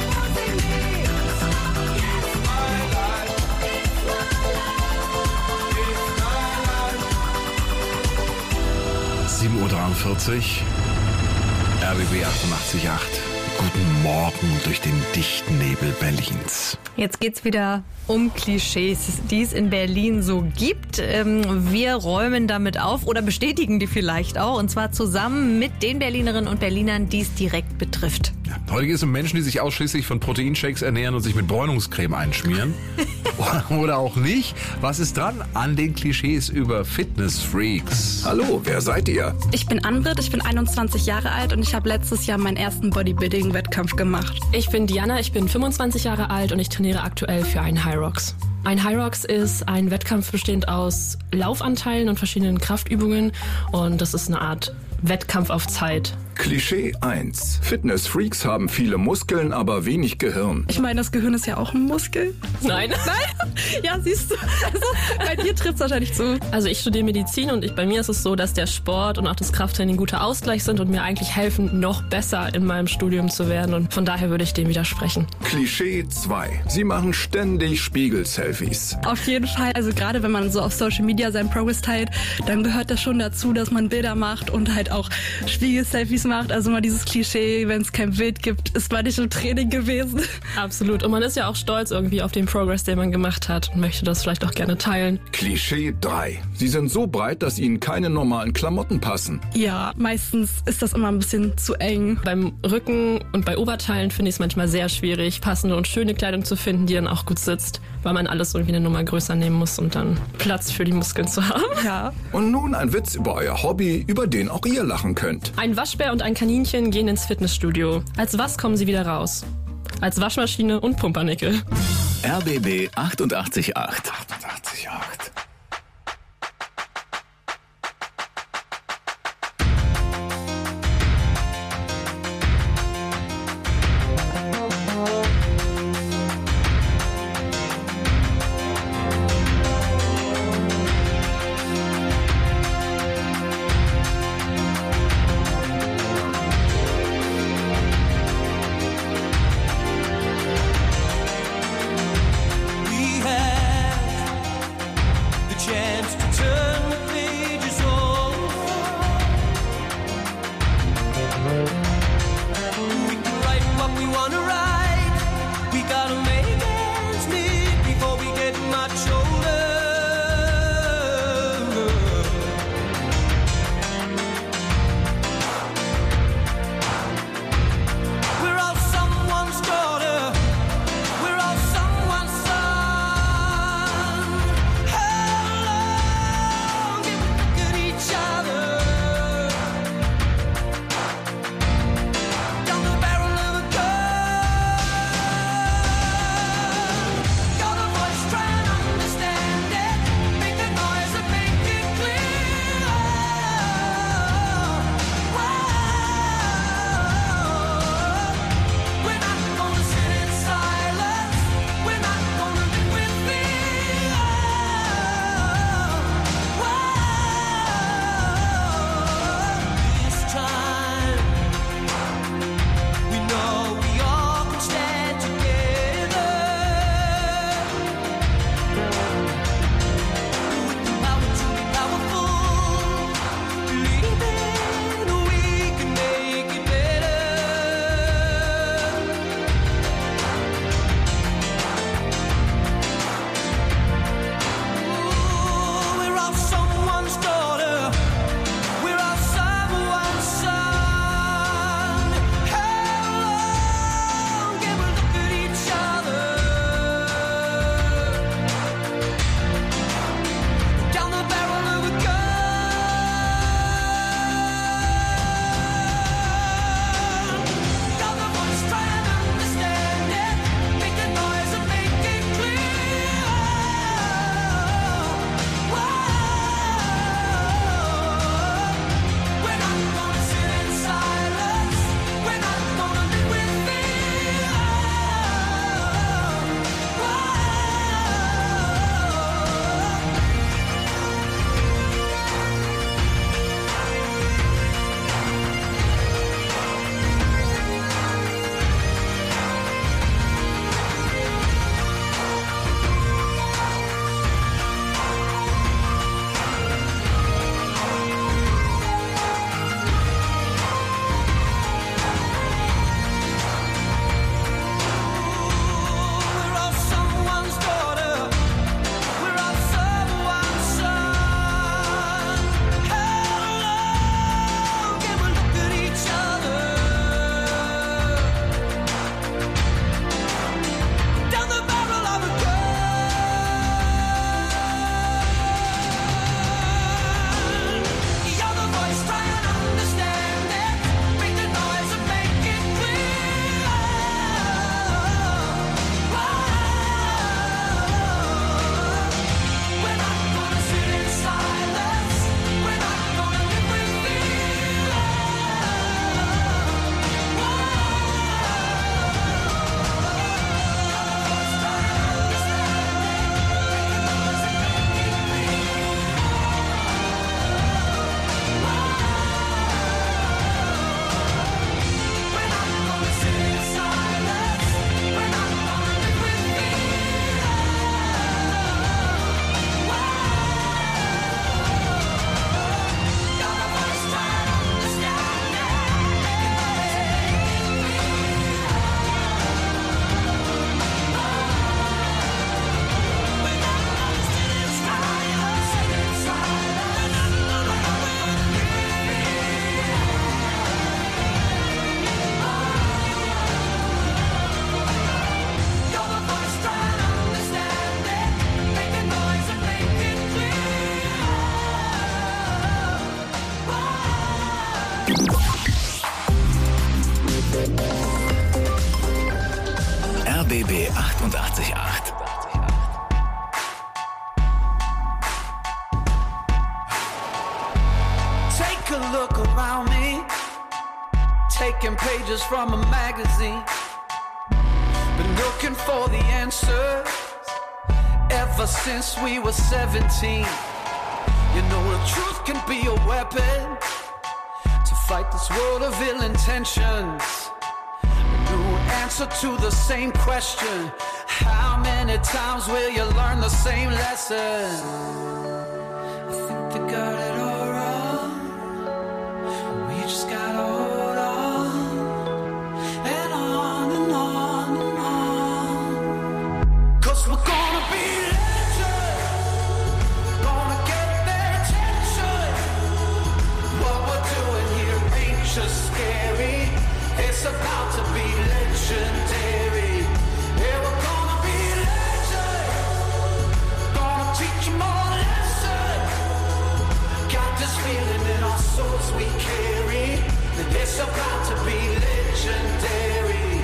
sieben Uhr dreiundvierzig, R B B achtundachtzig Komma acht. Guten Morgen durch den dichten Nebel Berlins. Jetzt geht's wieder um Klischees, die es in Berlin so gibt. Ähm, wir räumen damit auf oder bestätigen die vielleicht auch. Und zwar zusammen mit den Berlinerinnen und Berlinern, die es direkt betrifft. Ja, heute geht es um Menschen, die sich ausschließlich von Proteinshakes ernähren und sich mit Bräunungscreme einschmieren. Oder auch nicht. Was ist dran an den Klischees über Fitnessfreaks? Hallo, wer seid ihr? Ich bin Anbrit, ich bin einundzwanzig Jahre alt und ich habe letztes Jahr meinen ersten Bodybuilding-Wettkampf gemacht. Ich bin Diana, ich bin fünfundzwanzig Jahre alt und ich trainiere aktuell für einen High Rocks. Ein High Rocks ist ein Wettkampf bestehend aus Laufanteilen und verschiedenen Kraftübungen und das ist eine Art Wettkampf auf Zeit. Klischee eins. Fitnessfreaks haben viele Muskeln, aber wenig Gehirn. Ich meine, das Gehirn ist ja auch ein Muskel. Nein. Nein? Ja, siehst du. Also, bei dir trifft es wahrscheinlich zu. Also ich studiere Medizin und ich, bei mir ist es so, dass der Sport und auch das Krafttraining guter Ausgleich sind und mir eigentlich helfen, noch besser in meinem Studium zu werden. Und von daher würde ich dem widersprechen. Klischee zwei. Sie machen ständig Spiegel-Selfies. Auf jeden Fall. Also gerade wenn man so auf Social Media seinen Progress teilt, dann gehört das schon dazu, dass man Bilder macht und halt auch Spiegel-Selfies macht. Also mal dieses Klischee, wenn es kein Bild gibt, ist man nicht im Training gewesen. Absolut. Und man ist ja auch stolz irgendwie auf den Progress, den man gemacht hat und möchte das vielleicht auch gerne teilen. Klischee drei. Sie sind so breit, dass ihnen keine normalen Klamotten passen. Ja, meistens ist das immer ein bisschen zu eng. Beim Rücken und bei Oberteilen finde ich es manchmal sehr schwierig, passende und schöne Kleidung zu finden, die dann auch gut sitzt, weil man alles irgendwie eine Nummer größer nehmen muss, um dann Platz für die Muskeln zu haben. Ja. Und nun ein Witz über euer Hobby, über den auch ihr lachen könnt. Ein Waschbär und ein Kaninchen gehen ins Fitnessstudio. Als was kommen sie wieder raus? Als Waschmaschine und Pumpernickel. R B B achtundachtzig Komma acht. achtundachtzig Komma acht. achtundachtzig Komma acht. Take a look around me, taking pages from a magazine. Been looking for the answers ever since we were seventeen. You know the truth can be a weapon to fight this world of ill intentions. A new answer to the same question. How many times will you learn the same lesson? I think they got it all wrong. We just gotta hold on and on and on and on. Cause we're gonna be legends, gonna get their attention. What we're doing here ain't just scary, it's about to be legendary. Yeah, we're gonna be legends, gonna teach them all a lesson. Got this feeling in our souls we carry, that it's about to be legendary.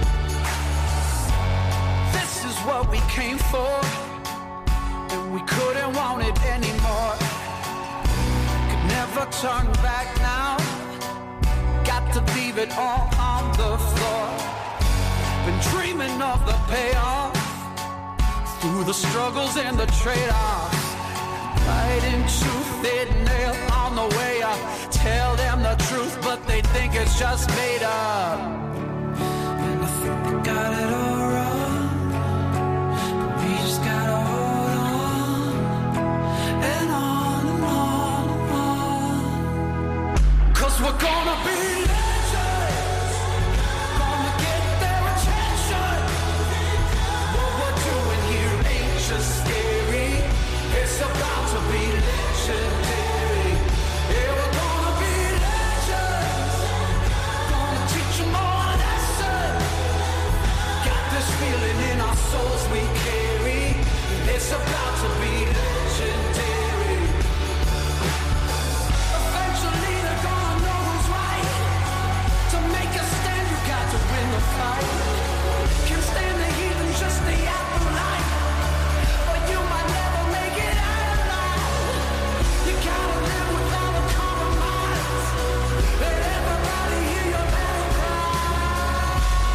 This is what we came for, and we couldn't want it anymore. Could never turn back now, got to leave it all on the floor. Been dreaming of the payoff, through the struggles and the trade-offs. Fighting tooth and nail on the way up. Tell them the truth, but they think it's just made up. And I think they got it all wrong, but we just gotta hold on and on and on and on. Cause we're gonna be legends, gonna get their attention. What we're doing here ain't just scary, it's about to be legendary. Yeah, we're gonna be legends, gonna teach them all a lesson. Got this feeling in our souls we carry, it's about to be legendary. Eventually they're gonna know who's right. To make a stand you got to win the fight. Can't stand the heat and just the afterlife, but you might never make it out alive. You gotta live without a compromise. Let everybody hear your battle cry.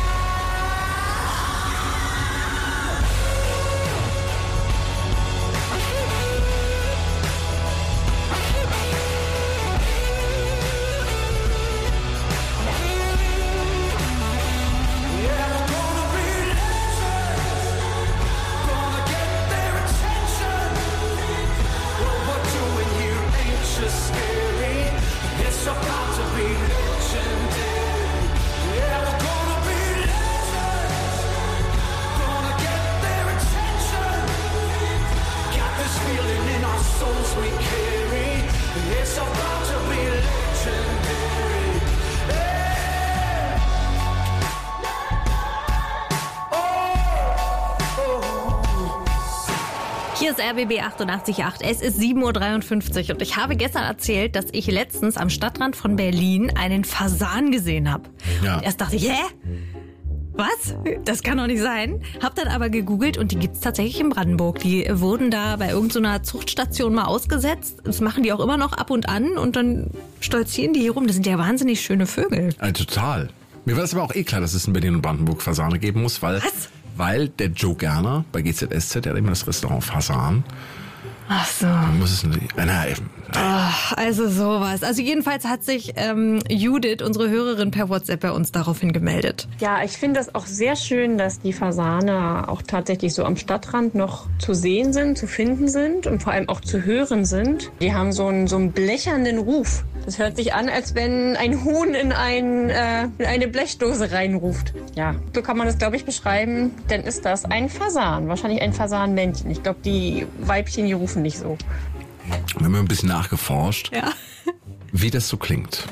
Yeah, we're gonna be legends, gonna get their attention. What we're doing here ain't just scary, it's about to be legendary. Yeah, we're gonna be legends, gonna get their attention. Got this feeling in our souls we carry, it's about to be legendary. Yeah. Hier ist R B B achtundachtzig Komma acht. Es ist sieben Uhr dreiundfünfzig und ich habe gestern erzählt, dass ich letztens am Stadtrand von Berlin einen Fasan gesehen habe. Ja. Und erst dachte ich, hä? Was? Das kann doch nicht sein. Hab dann aber gegoogelt und die gibt's tatsächlich in Brandenburg. Die wurden da bei irgendeiner Zuchtstation mal ausgesetzt. Das machen die auch immer noch ab und an und dann stolzieren die hier rum. Das sind ja wahnsinnig schöne Vögel. Äh, total. Mir war das aber auch eh klar, dass es in Berlin und Brandenburg Fasane geben muss, weil, Was? weil der Joe Gerner bei G Z S Z, der hat immer das Restaurant Fasan. Ach so. Man muss es nicht. Äh, na, eben. Ach, also sowas. Also jedenfalls hat sich ähm, Judith, unsere Hörerin, per WhatsApp bei uns daraufhin gemeldet. Ja, ich finde das auch sehr schön, dass die Fasane auch tatsächlich so am Stadtrand noch zu sehen sind, zu finden sind und vor allem auch zu hören sind. Die haben so einen, so einen blechernen Ruf. Das hört sich an, als wenn ein Huhn in, ein, äh, in eine Blechdose reinruft. Ja, so kann man das, glaube ich, beschreiben. Dann ist das ein Fasan, wahrscheinlich ein Fasanmännchen. Ich glaube, die Weibchen, die rufen nicht so. Wir haben ein bisschen nachgeforscht, Ja. wie das so klingt.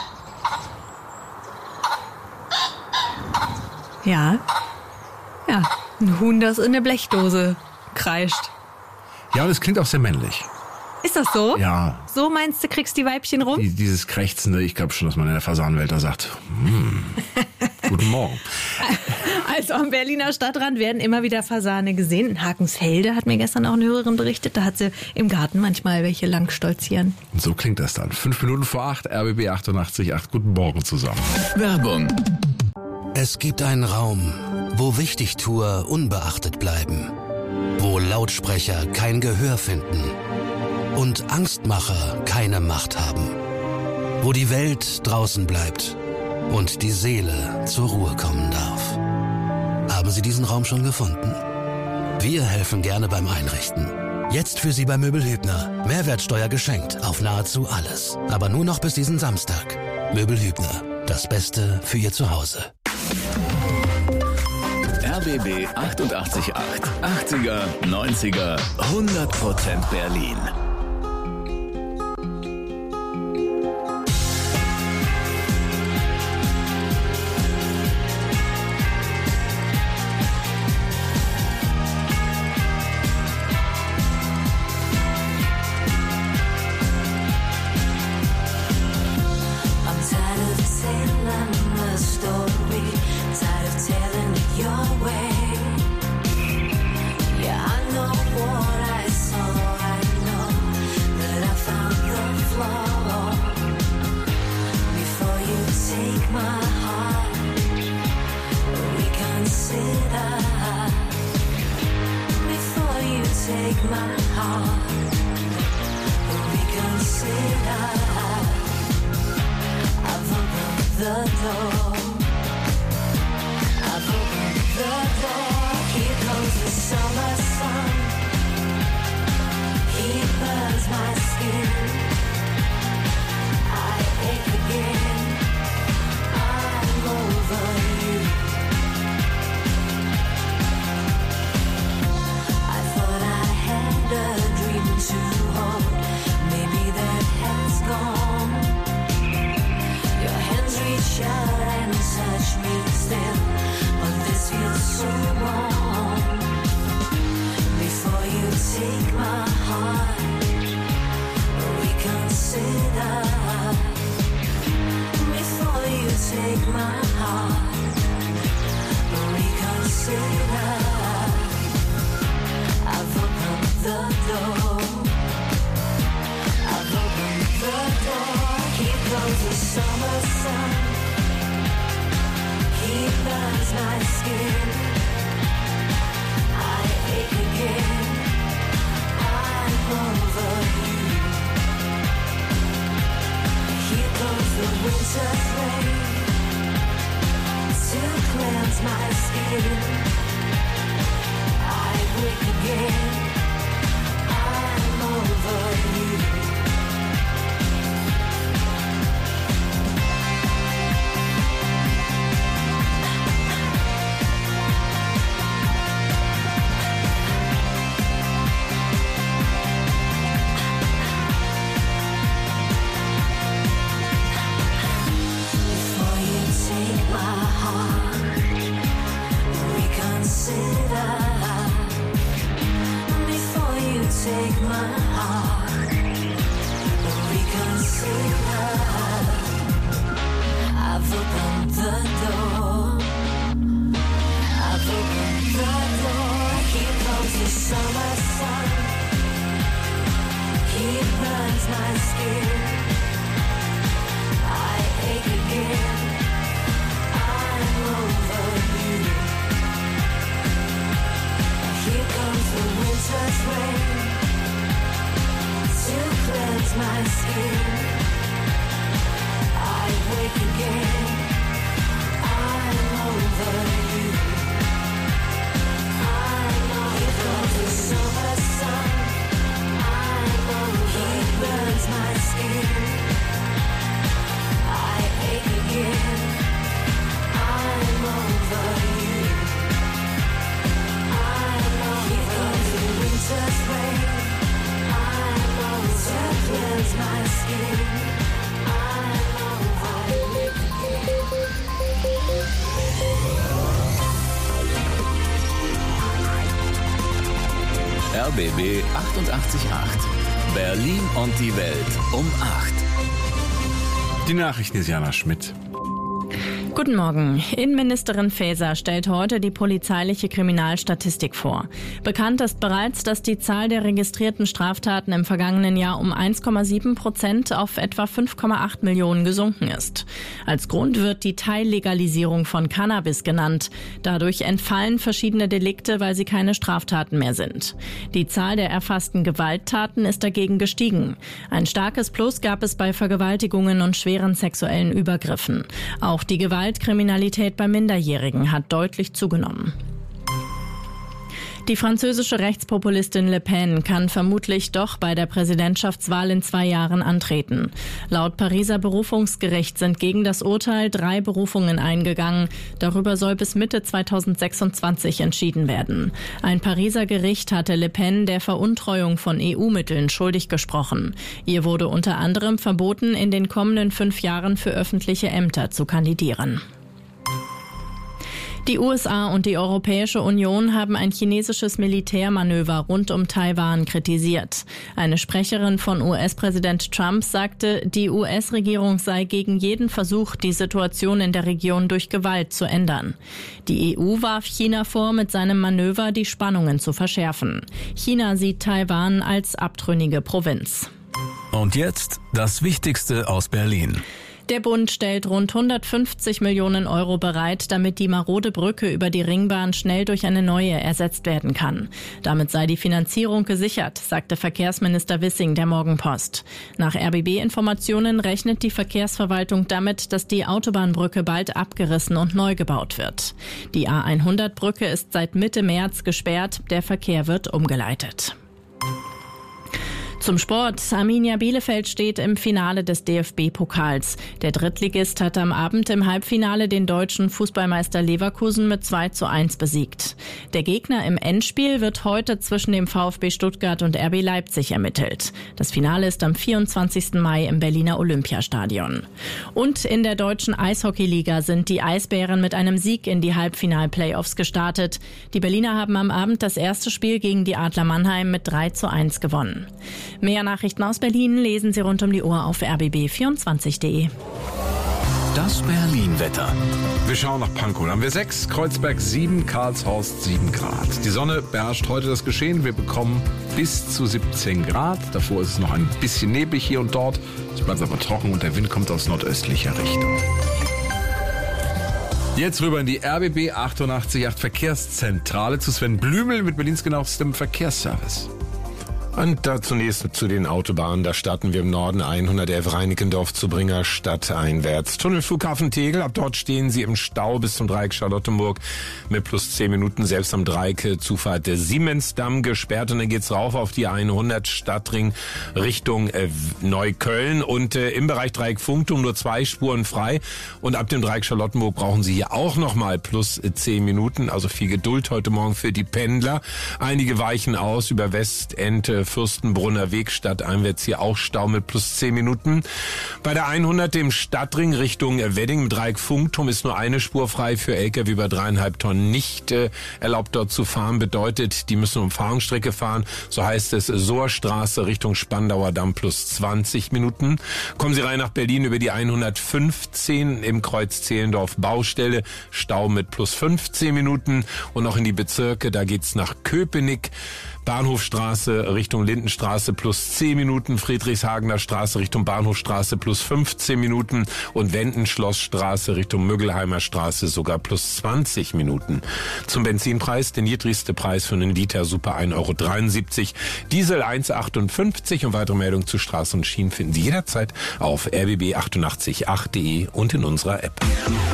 Ja. Ja, ein Huhn, das in eine Blechdose kreischt. Ja, und es klingt auch sehr männlich. Ist das so? Ja. So meinst du, kriegst die Weibchen rum? Die, dieses Krächzende, ich glaube schon, dass man in der Fasanenwelt da sagt, hm, Guten Morgen. Also am Berliner Stadtrand werden immer wieder Fasane gesehen. In Hakensfelde hat mir gestern auch eine Hörerin berichtet, da hat sie im Garten manchmal welche lang stolzieren. Und so klingt das dann. Fünf Minuten vor acht, R B B achtundachtzig Komma acht. Guten Morgen zusammen. Werbung. Es gibt einen Raum, wo Wichtigtuer unbeachtet bleiben, wo Lautsprecher kein Gehör finden und Angstmacher keine Macht haben, wo die Welt draußen bleibt und die Seele zur Ruhe kommen darf. Haben Sie diesen Raum schon gefunden? Wir helfen gerne beim Einrichten. Jetzt für Sie bei Möbelhübner. Mehrwertsteuer geschenkt auf nahezu alles. Aber nur noch bis diesen Samstag. Möbelhübner. Das Beste für Ihr Zuhause. R B B achtundachtzig Komma acht. achtziger, neunziger, hundert Prozent Berlin. Take my heart, reconsider. I've opened the door. I've opened the door. Here comes the summer sun. He burns my skin. I ache again. I'm over you. A dream to hold, maybe that has gone. Your hands reach out and touch me still, but this feels so wrong. Before you take my heart, reconsider. Before you take my heart, reconsider. I've opened the door. I've opened the door. Here comes the summer sun. He burns my skin. I ache again. I'm over you. Here comes the winter's rain to cleanse my skin. I wake again. I'm over you. Before you take my heart, reconsider. Take my heart, reconsider. I've opened the door. I've opened the door. Here comes the summer sun. He burns my skin. I ache again. I'm over you. Here comes the winter's rain to cleanse my skin. I wake again. I'm over you. I'm over. Here comes the summer sun. I'm over. He burns my skin. I ache again. I'm over you. I'm over. Here comes the winter's rain. To cleanse my skin. I'm over. R B B achtundachtzig Komma acht. Berlin und die Welt um acht. Die Nachrichten ist Jana Schmidt. Guten Morgen. Innenministerin Faeser stellt heute die polizeiliche Kriminalstatistik vor. Bekannt ist bereits, dass die Zahl der registrierten Straftaten im vergangenen Jahr um eins Komma sieben Prozent auf etwa fünf Komma acht Millionen gesunken ist. Als Grund wird die Teillegalisierung von Cannabis genannt. Dadurch entfallen verschiedene Delikte, weil sie keine Straftaten mehr sind. Die Zahl der erfassten Gewalttaten ist dagegen gestiegen. Ein starkes Plus gab es bei Vergewaltigungen und schweren sexuellen Übergriffen. Auch die Gewaltkriminalität bei Minderjährigen hat deutlich zugenommen. Die französische Rechtspopulistin Le Pen kann vermutlich doch bei der Präsidentschaftswahl in zwei Jahren antreten. Laut Pariser Berufungsgericht sind gegen das Urteil drei Berufungen eingegangen. Darüber soll bis Mitte zweitausendsechsundzwanzig entschieden werden. Ein Pariser Gericht hatte Le Pen der Veruntreuung von E U-Mitteln schuldig gesprochen. Ihr wurde unter anderem verboten, in den kommenden fünf Jahren für öffentliche Ämter zu kandidieren. Die U S A und die Europäische Union haben ein chinesisches Militärmanöver rund um Taiwan kritisiert. Eine Sprecherin von U S-Präsident Trump sagte, die U S-Regierung sei gegen jeden Versuch, die Situation in der Region durch Gewalt zu ändern. Die E U warf China vor, mit seinem Manöver die Spannungen zu verschärfen. China sieht Taiwan als abtrünnige Provinz. Und jetzt das Wichtigste aus Berlin. Der Bund stellt rund hundertfünfzig Millionen Euro bereit, damit die marode Brücke über die Ringbahn schnell durch eine neue ersetzt werden kann. Damit sei die Finanzierung gesichert, sagte Verkehrsminister Wissing der Morgenpost. Nach R B B-Informationen rechnet die Verkehrsverwaltung damit, dass die Autobahnbrücke bald abgerissen und neu gebaut wird. Die A hundert-Brücke ist seit Mitte März gesperrt, der Verkehr wird umgeleitet. Zum Sport. Arminia Bielefeld steht im Finale des D F B-Pokals. Der Drittligist hat am Abend im Halbfinale den deutschen Fußballmeister Leverkusen mit zwei zu eins besiegt. Der Gegner im Endspiel wird heute zwischen dem VfB Stuttgart und R B Leipzig ermittelt. Das Finale ist am vierundzwanzigsten Mai im Berliner Olympiastadion. Und in der deutschen Eishockeyliga sind die Eisbären mit einem Sieg in die Halbfinal-Playoffs gestartet. Die Berliner haben am Abend das erste Spiel gegen die Adler Mannheim mit drei zu eins gewonnen. Mehr Nachrichten aus Berlin lesen Sie rund um die Uhr auf r b b vierundzwanzig punkt de. Das Berlin-Wetter. Wir schauen nach Pankow. Da haben wir sechs, Kreuzberg sieben, Karlshorst sieben Grad. Die Sonne beherrscht heute das Geschehen. Wir bekommen bis zu siebzehn Grad. Davor ist es noch ein bisschen neblig hier und dort. Es bleibt aber trocken und der Wind kommt aus nordöstlicher Richtung. Jetzt rüber in die R B B achtundachtzig Komma acht Verkehrszentrale zu Sven Blümel mit Berlins genauestem Verkehrsservice. Und da zunächst zu den Autobahnen. Da starten wir im Norden hundertelf Reinickendorf zu Bringer stadteinwärts. Tunnelflughafen Tegel, ab dort stehen Sie im Stau bis zum Dreieck Charlottenburg mit plus zehn Minuten. Selbst am Dreieck Zufahrt der Siemensdamm gesperrt. Und dann geht's rauf auf die hundert Stadtring Richtung äh, Neukölln. Und äh, im Bereich Dreieck Funkturm nur zwei Spuren frei. Und ab dem Dreieck Charlottenburg brauchen Sie hier auch nochmal plus zehn Minuten. Also viel Geduld heute Morgen für die Pendler. Einige weichen aus über Westend, Fürstenbrunner Weg stadteinwärts hier auch Stau mit plus zehn Minuten. Bei der hundert im Stadtring Richtung Wedding im Dreieck Funkturm ist nur eine Spur frei für L K W über dreieinhalb Tonnen nicht äh, erlaubt dort zu fahren. Bedeutet, die müssen Umfahrungsstrecke fahren. So heißt es Sohrstraße Richtung Spandauer Damm plus zwanzig Minuten. Kommen Sie rein nach Berlin über die hundertfünfzehn im Kreuz Zehlendorf Baustelle. Stau mit plus fünfzehn Minuten. Und noch in die Bezirke, da geht's nach Köpenick. Bahnhofstraße Richtung Lindenstraße plus zehn Minuten, Friedrichshagener Straße Richtung Bahnhofstraße plus fünfzehn Minuten und Wendenschlossstraße Richtung Müggelheimer Straße sogar plus zwanzig Minuten. Zum Benzinpreis, der niedrigste Preis für einen Liter Super ein Euro dreiundsiebzig, Diesel eins Euro achtundfünfzig und weitere Meldungen zu Straßen und Schienen finden Sie jederzeit auf r b b achtundachtzig Komma acht punkt de und in unserer App.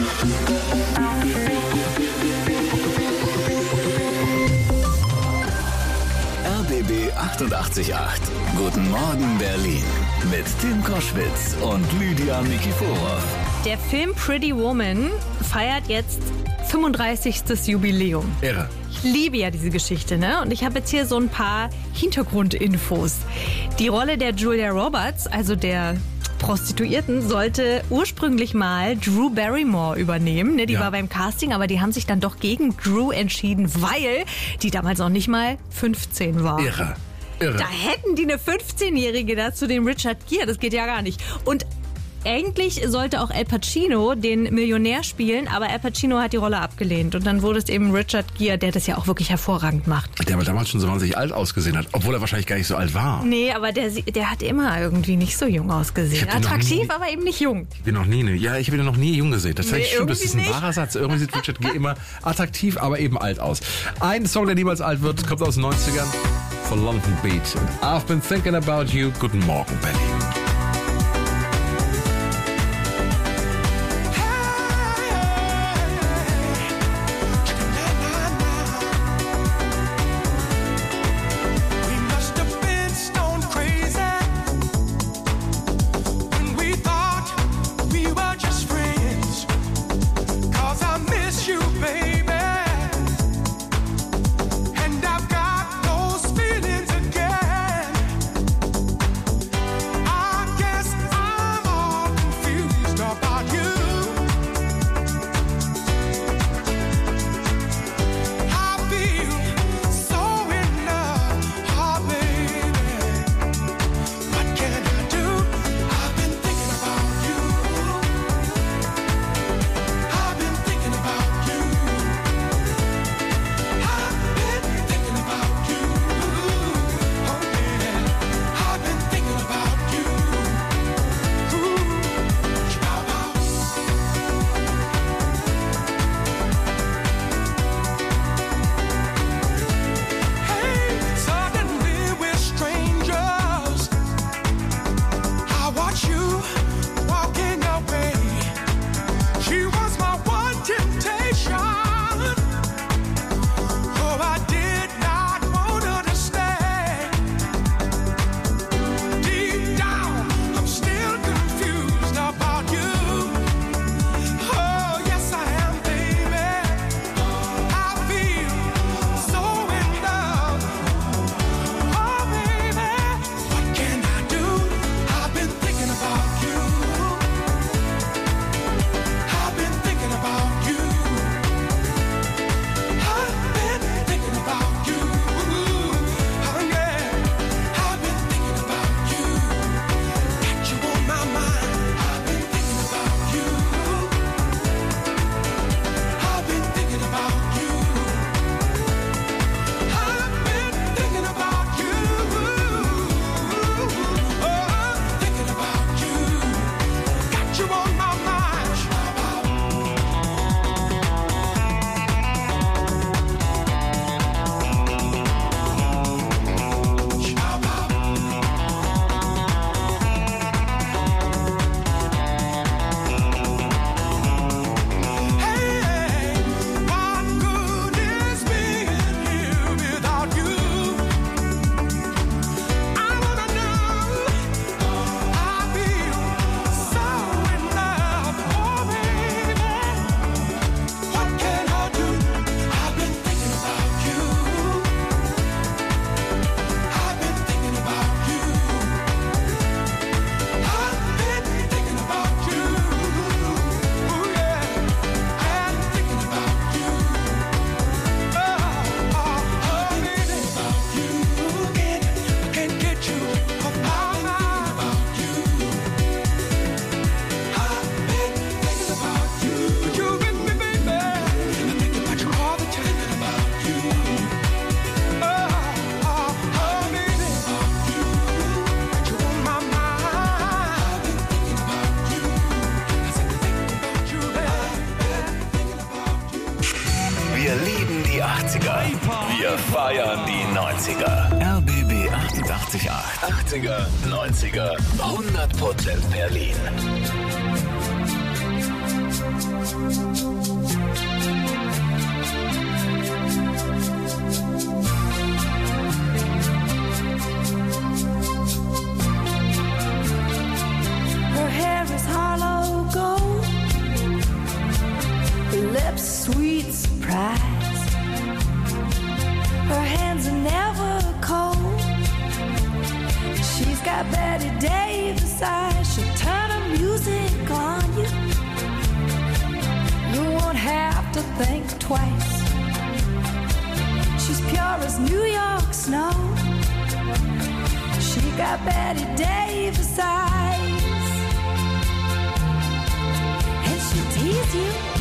achtundachtzig Komma acht. Guten Morgen Berlin mit Tim Koschwitz und Lydia Nikiforov. Der Film Pretty Woman feiert jetzt fünfunddreißigstes Jubiläum. Irre. Ich liebe ja diese Geschichte, ne? Und ich habe jetzt hier so ein paar Hintergrundinfos. Die Rolle der Julia Roberts, also der Prostituierten, sollte ursprünglich mal Drew Barrymore übernehmen. Ne? Die ja. war beim Casting, aber die haben sich dann doch gegen Drew entschieden, weil die damals noch nicht mal fünfzehn war. Irre. Irre. Da hätten die eine fünfzehnjährige da zu dem Richard Gere, das geht ja gar nicht. Und eigentlich sollte auch Al Pacino den Millionär spielen, aber Al Pacino hat die Rolle abgelehnt. Und dann wurde es eben Richard Gere, der das ja auch wirklich hervorragend macht. Der aber damals schon so wahnsinnig alt ausgesehen hat, obwohl er wahrscheinlich gar nicht so alt war. Nee, aber der, der hat immer irgendwie nicht so jung ausgesehen. Attraktiv, aber eben nicht jung. Ich bin noch nie, ne, ja, ich habe ihn noch nie jung gesehen. Das, Nee, stimmt, das ist ein irgendwie wahrer Satz. Irgendwie sieht Richard Gere immer attraktiv, aber eben alt aus. Ein Song, der niemals alt wird, kommt aus den neunzigern von London Beat. I've been thinking about you. Guten Morgen, Berlin. Wir feiern die neunziger. R B B achtundachtzig Komma acht. achtziger, neunziger, hundert Prozent Berlin. Her hair is hollow gold, her lips sweet surprise. Her hands are never cold. She's got Betty Davis eyes. She'll turn her music on you. You won't have to think twice. She's pure as New York snow. She got Betty Davis eyes.